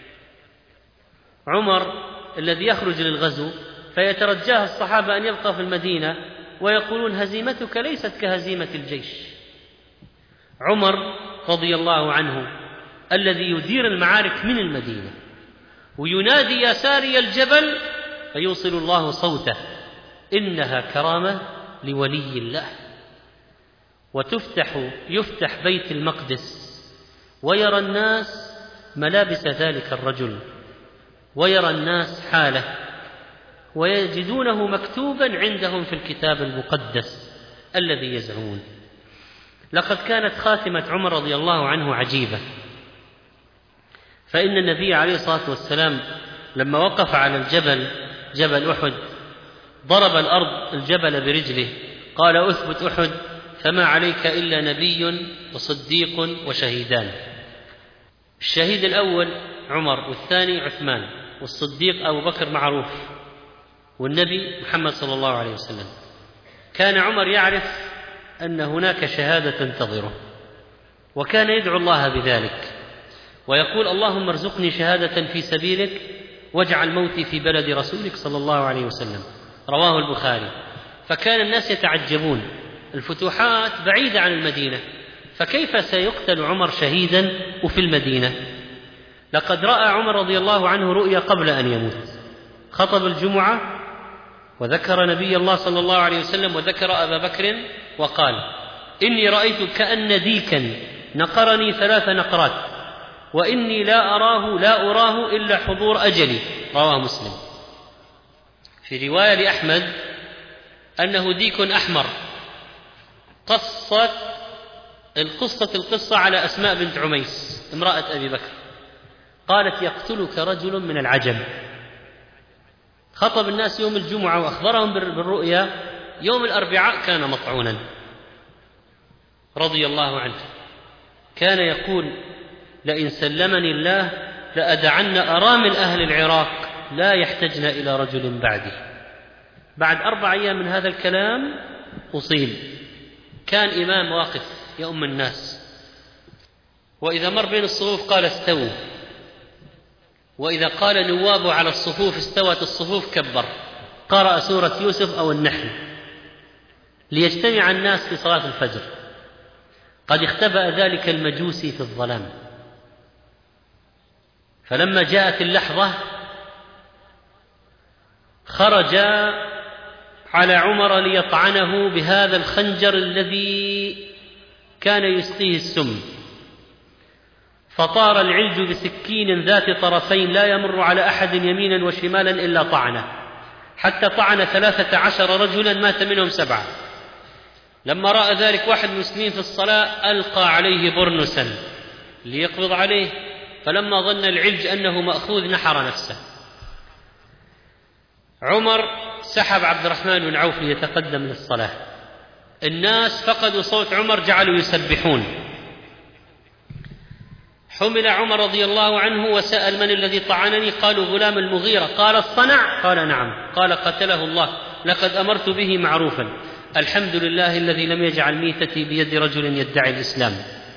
عمر الذي يخرج للغزو فيترجاه الصحابة أن يبقى في المدينة، ويقولون: هزيمتك ليست كهزيمة الجيش. عمر رضي الله عنه الذي يدير المعارك من المدينة وينادي: يا ساري الجبل، فيوصل الله صوته: إنها كرامة لولي الله. وتفتح يفتح بيت المقدس ويرى الناس ملابس ذلك الرجل، ويرى الناس حاله، ويجدونه مكتوبا عندهم في الكتاب المقدس الذي يزعمون. لقد كانت خاتمة عمر رضي الله عنه عجيبة، فإن النبي عليه الصلاة والسلام لما وقف على الجبل جبل أحد ضرب الأرض الجبل برجله، قال: أثبت أحد فما عليك إلا نبي وصديق وشهيدان. الشهيد الأول عمر، والثاني عثمان، والصديق أبو بكر معروف، والنبي محمد صلى الله عليه وسلم. كان عمر يعرف أن هناك شهادة تنتظره، وكان يدعو الله بذلك، ويقول اللهم ارزقني شهادة في سبيلك واجعل موتي في بلد رسولك صلى الله عليه وسلم. رواه البخاري. فكان الناس يتعجبون، الفتوحات بعيدة عن المدينة، فكيف سيقتل عمر شهيدا وفي المدينة؟ لقد رأى عمر رضي الله عنه رؤيا قبل أن يموت، خطب الجمعة وذكر نبي الله صلى الله عليه وسلم وذكر أبا بكر وقال إني رأيت كأن ديكا نقرني ثلاث نقرات وإني لا أراه لا أراه إلا حضور أجلي. رواه مسلم. في رواية لأحمد أنه ديك أحمر. قصت القصة القصة على أسماء بنت عميس امرأة أبي بكر، قالت يقتلك رجل من العجم. خطب الناس يوم الجمعة وأخبرهم بالرؤيا، يوم الأربعاء كان مطعونا رضي الله عنه. كان يقول لئن سلمني الله لأدعن أرامل أهل العراق لا يحتجن إلى رجل بعدي. بعد أربع أيام من هذا الكلام أصيب. كان إمام واقف يؤم الناس، وإذا مر بين الصفوف قال استووا، وإذا قال نوابه على الصفوف استوت الصفوف كبر، قرأ سورة يوسف أو النحل ليجتمع الناس في صلاة الفجر. قد اختبأ ذلك المجوسي في الظلام، فلما جاءت اللحظة خرج على عمر ليطعنه بهذا الخنجر الذي كان يسقيه السم، فطار العلج بسكين ذات طرفين لا يمر على أحد يمينا وشمالا إلا طعنه، حتى طعن ثلاثة عشر رجلا مات منهم سبعة. لما رأى ذلك واحد من المسلمين في الصلاة ألقى عليه برنسا ليقبض عليه، فلما ظن العلج أنه مأخوذ نحر نفسه. عمر سحب عبد الرحمن بن عوف ليتقدم للصلاة، الناس فقدوا صوت عمر جعلوا يسبحون. حمل عمر رضي الله عنه وسأل من الذي طعنني؟ قالوا غلام المغيرة. قال الصنع؟ قال نعم. قال قتله الله، لقد أمرت به معروفا، الحمد لله الذي لم يجعل ميتتي بيد رجل يدعي الإسلام.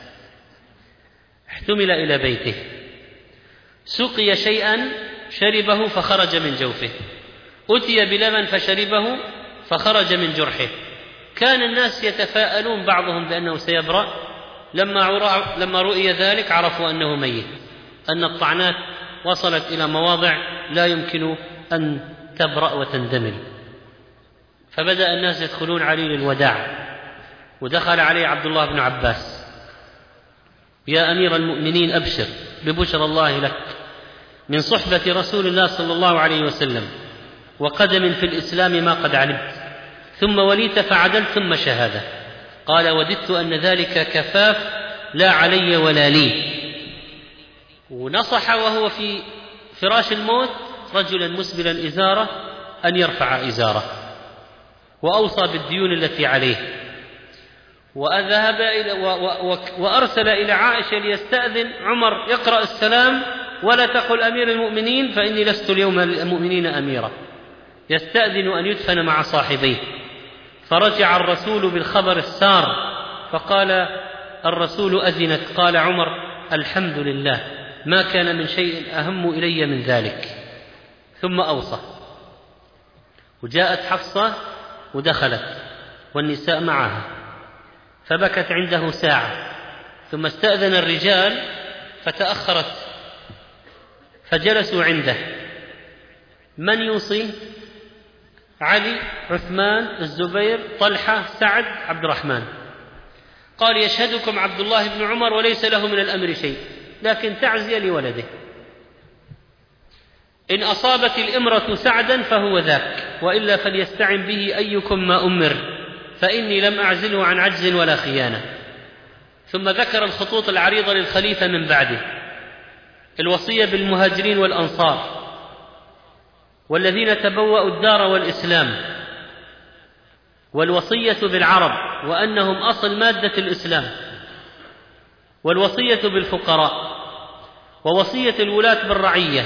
احتمل إلى بيته، سقي شيئا شربه فخرج من جوفه، أتي بلبن فشربه فخرج من جرحه. كان الناس يتفاءلون بعضهم بأنه سيبرأ، لما لما رؤي ذلك عرفوا أنه ميت، أن الطعنات وصلت إلى مواضع لا يمكن أن تبرأ وتندمل. فبدأ الناس يدخلون عليه للوداع، ودخل عليه عبد الله بن عباس: يا أمير المؤمنين أبشر ببشرى الله لك من صحبة رسول الله صلى الله عليه وسلم وقدم في الإسلام ما قد علمت، ثم وليت فعدلت ثم شهادة. قال: وددت أن ذلك كفاف لا علي ولا لي. ونصح وهو في فراش الموت رجلا مسبلا إزارة أن يرفع إزاره، وأوصى بالديون التي عليه، وأذهب إلى وأرسل إلى عائشة ليستأذن عمر يقرأ السلام: ولا تقل أمير المؤمنين فإني لست اليوم المؤمنين أميرا. يستأذن أن يدفن مع صاحبيه، فرجع الرسول بالخبر السار، فقال الرسول: أذنت. قال عمر: الحمد لله، ما كان من شيء أهم إلي من ذلك. ثم أوصى. وجاءت حفصة ودخلت والنساء معها، فبكت عنده ساعة، ثم استأذن الرجال فتأخرت، فجلسوا عنده. من يوصي؟ علي، عثمان، الزبير، طلحة، سعد، عبد الرحمن. قال: يشهدكم عبد الله بن عمر وليس له من الأمر شيء، لكن تعزية لولده. إن أصابت الإمرة سعدا فهو ذاك، وإلا فليستعن به أيكم ما أمر، فإني لم أعزله عن عجز ولا خيانة. ثم ذكر الخطوط العريضة للخليفة من بعده: الوصية بالمهاجرين والأنصار والذين تبوأوا الدار والإسلام، والوصية بالعرب وأنهم أصل مادة الإسلام، والوصية بالفقراء، ووصية الولاة بالرعية.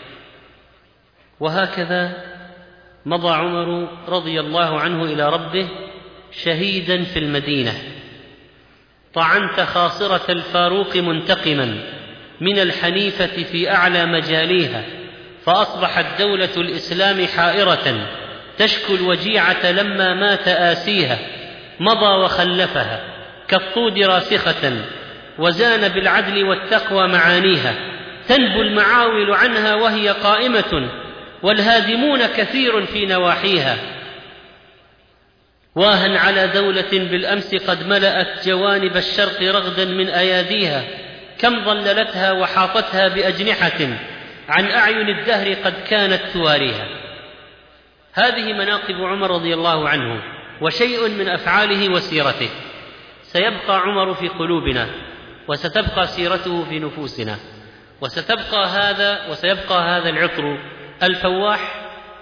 وهكذا مضى عمر رضي الله عنه إلى ربه شهيدا في المدينة. طعنت خاصرة الفاروق منتقما، من الحنيفة في أعلى مجاليها، فأصبحت دولة الإسلام حائرة تشكو الوجيعة لما مات آسيها، مضى وخلفها كالطود راسخة، وزان بالعدل والتقوى معانيها، تنبو المعاول عنها وهي قائمة، والهادمون كثير في نواحيها. واها على دولة بالأمس قد ملأت جوانب الشرق رغدا من أياديها، كم ظللتها وحاطتها بأجنحة عن أعين الدهر قد كانت تواريها. هذه مناقب عمر رضي الله عنه وشيء من أفعاله وسيرته. سيبقى عمر في قلوبنا، وستبقى سيرته في نفوسنا، وستبقى هذا وسيبقى هذا العطر الفواح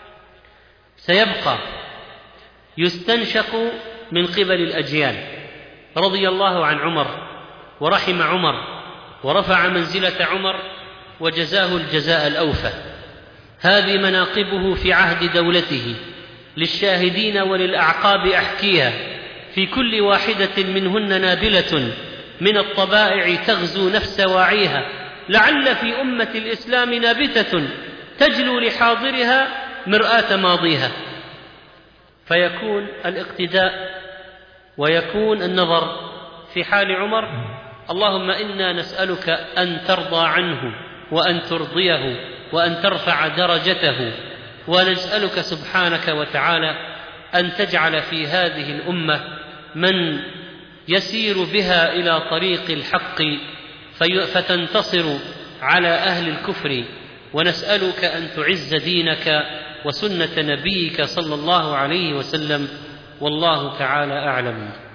سيبقى يستنشق من قبل الأجيال. رضي الله عن عمر ورحم عمر ورفع منزلة عمر وجزاه الجزاء الأوفى. هذه مناقبه في عهد دولته، للشاهدين وللأعقاب أحكيها، في كل واحدة منهن نابلة من الطبائع تغزو نفس واعيها، لعل في أمة الإسلام نابتة تجلو لحاضرها مرآة ماضيها، فيكون الاقتداء ويكون النظر في حال عمر. اللهم إنا نسألك أن ترضى عنه وأن ترضيه وأن ترفع درجته، ونسألك سبحانك وتعالى أن تجعل في هذه الأمة من يسير بها إلى طريق الحق فتنتصر على أهل الكفر، ونسألك أن تعز دينك وسنة نبيك صلى الله عليه وسلم، والله تعالى أعلم.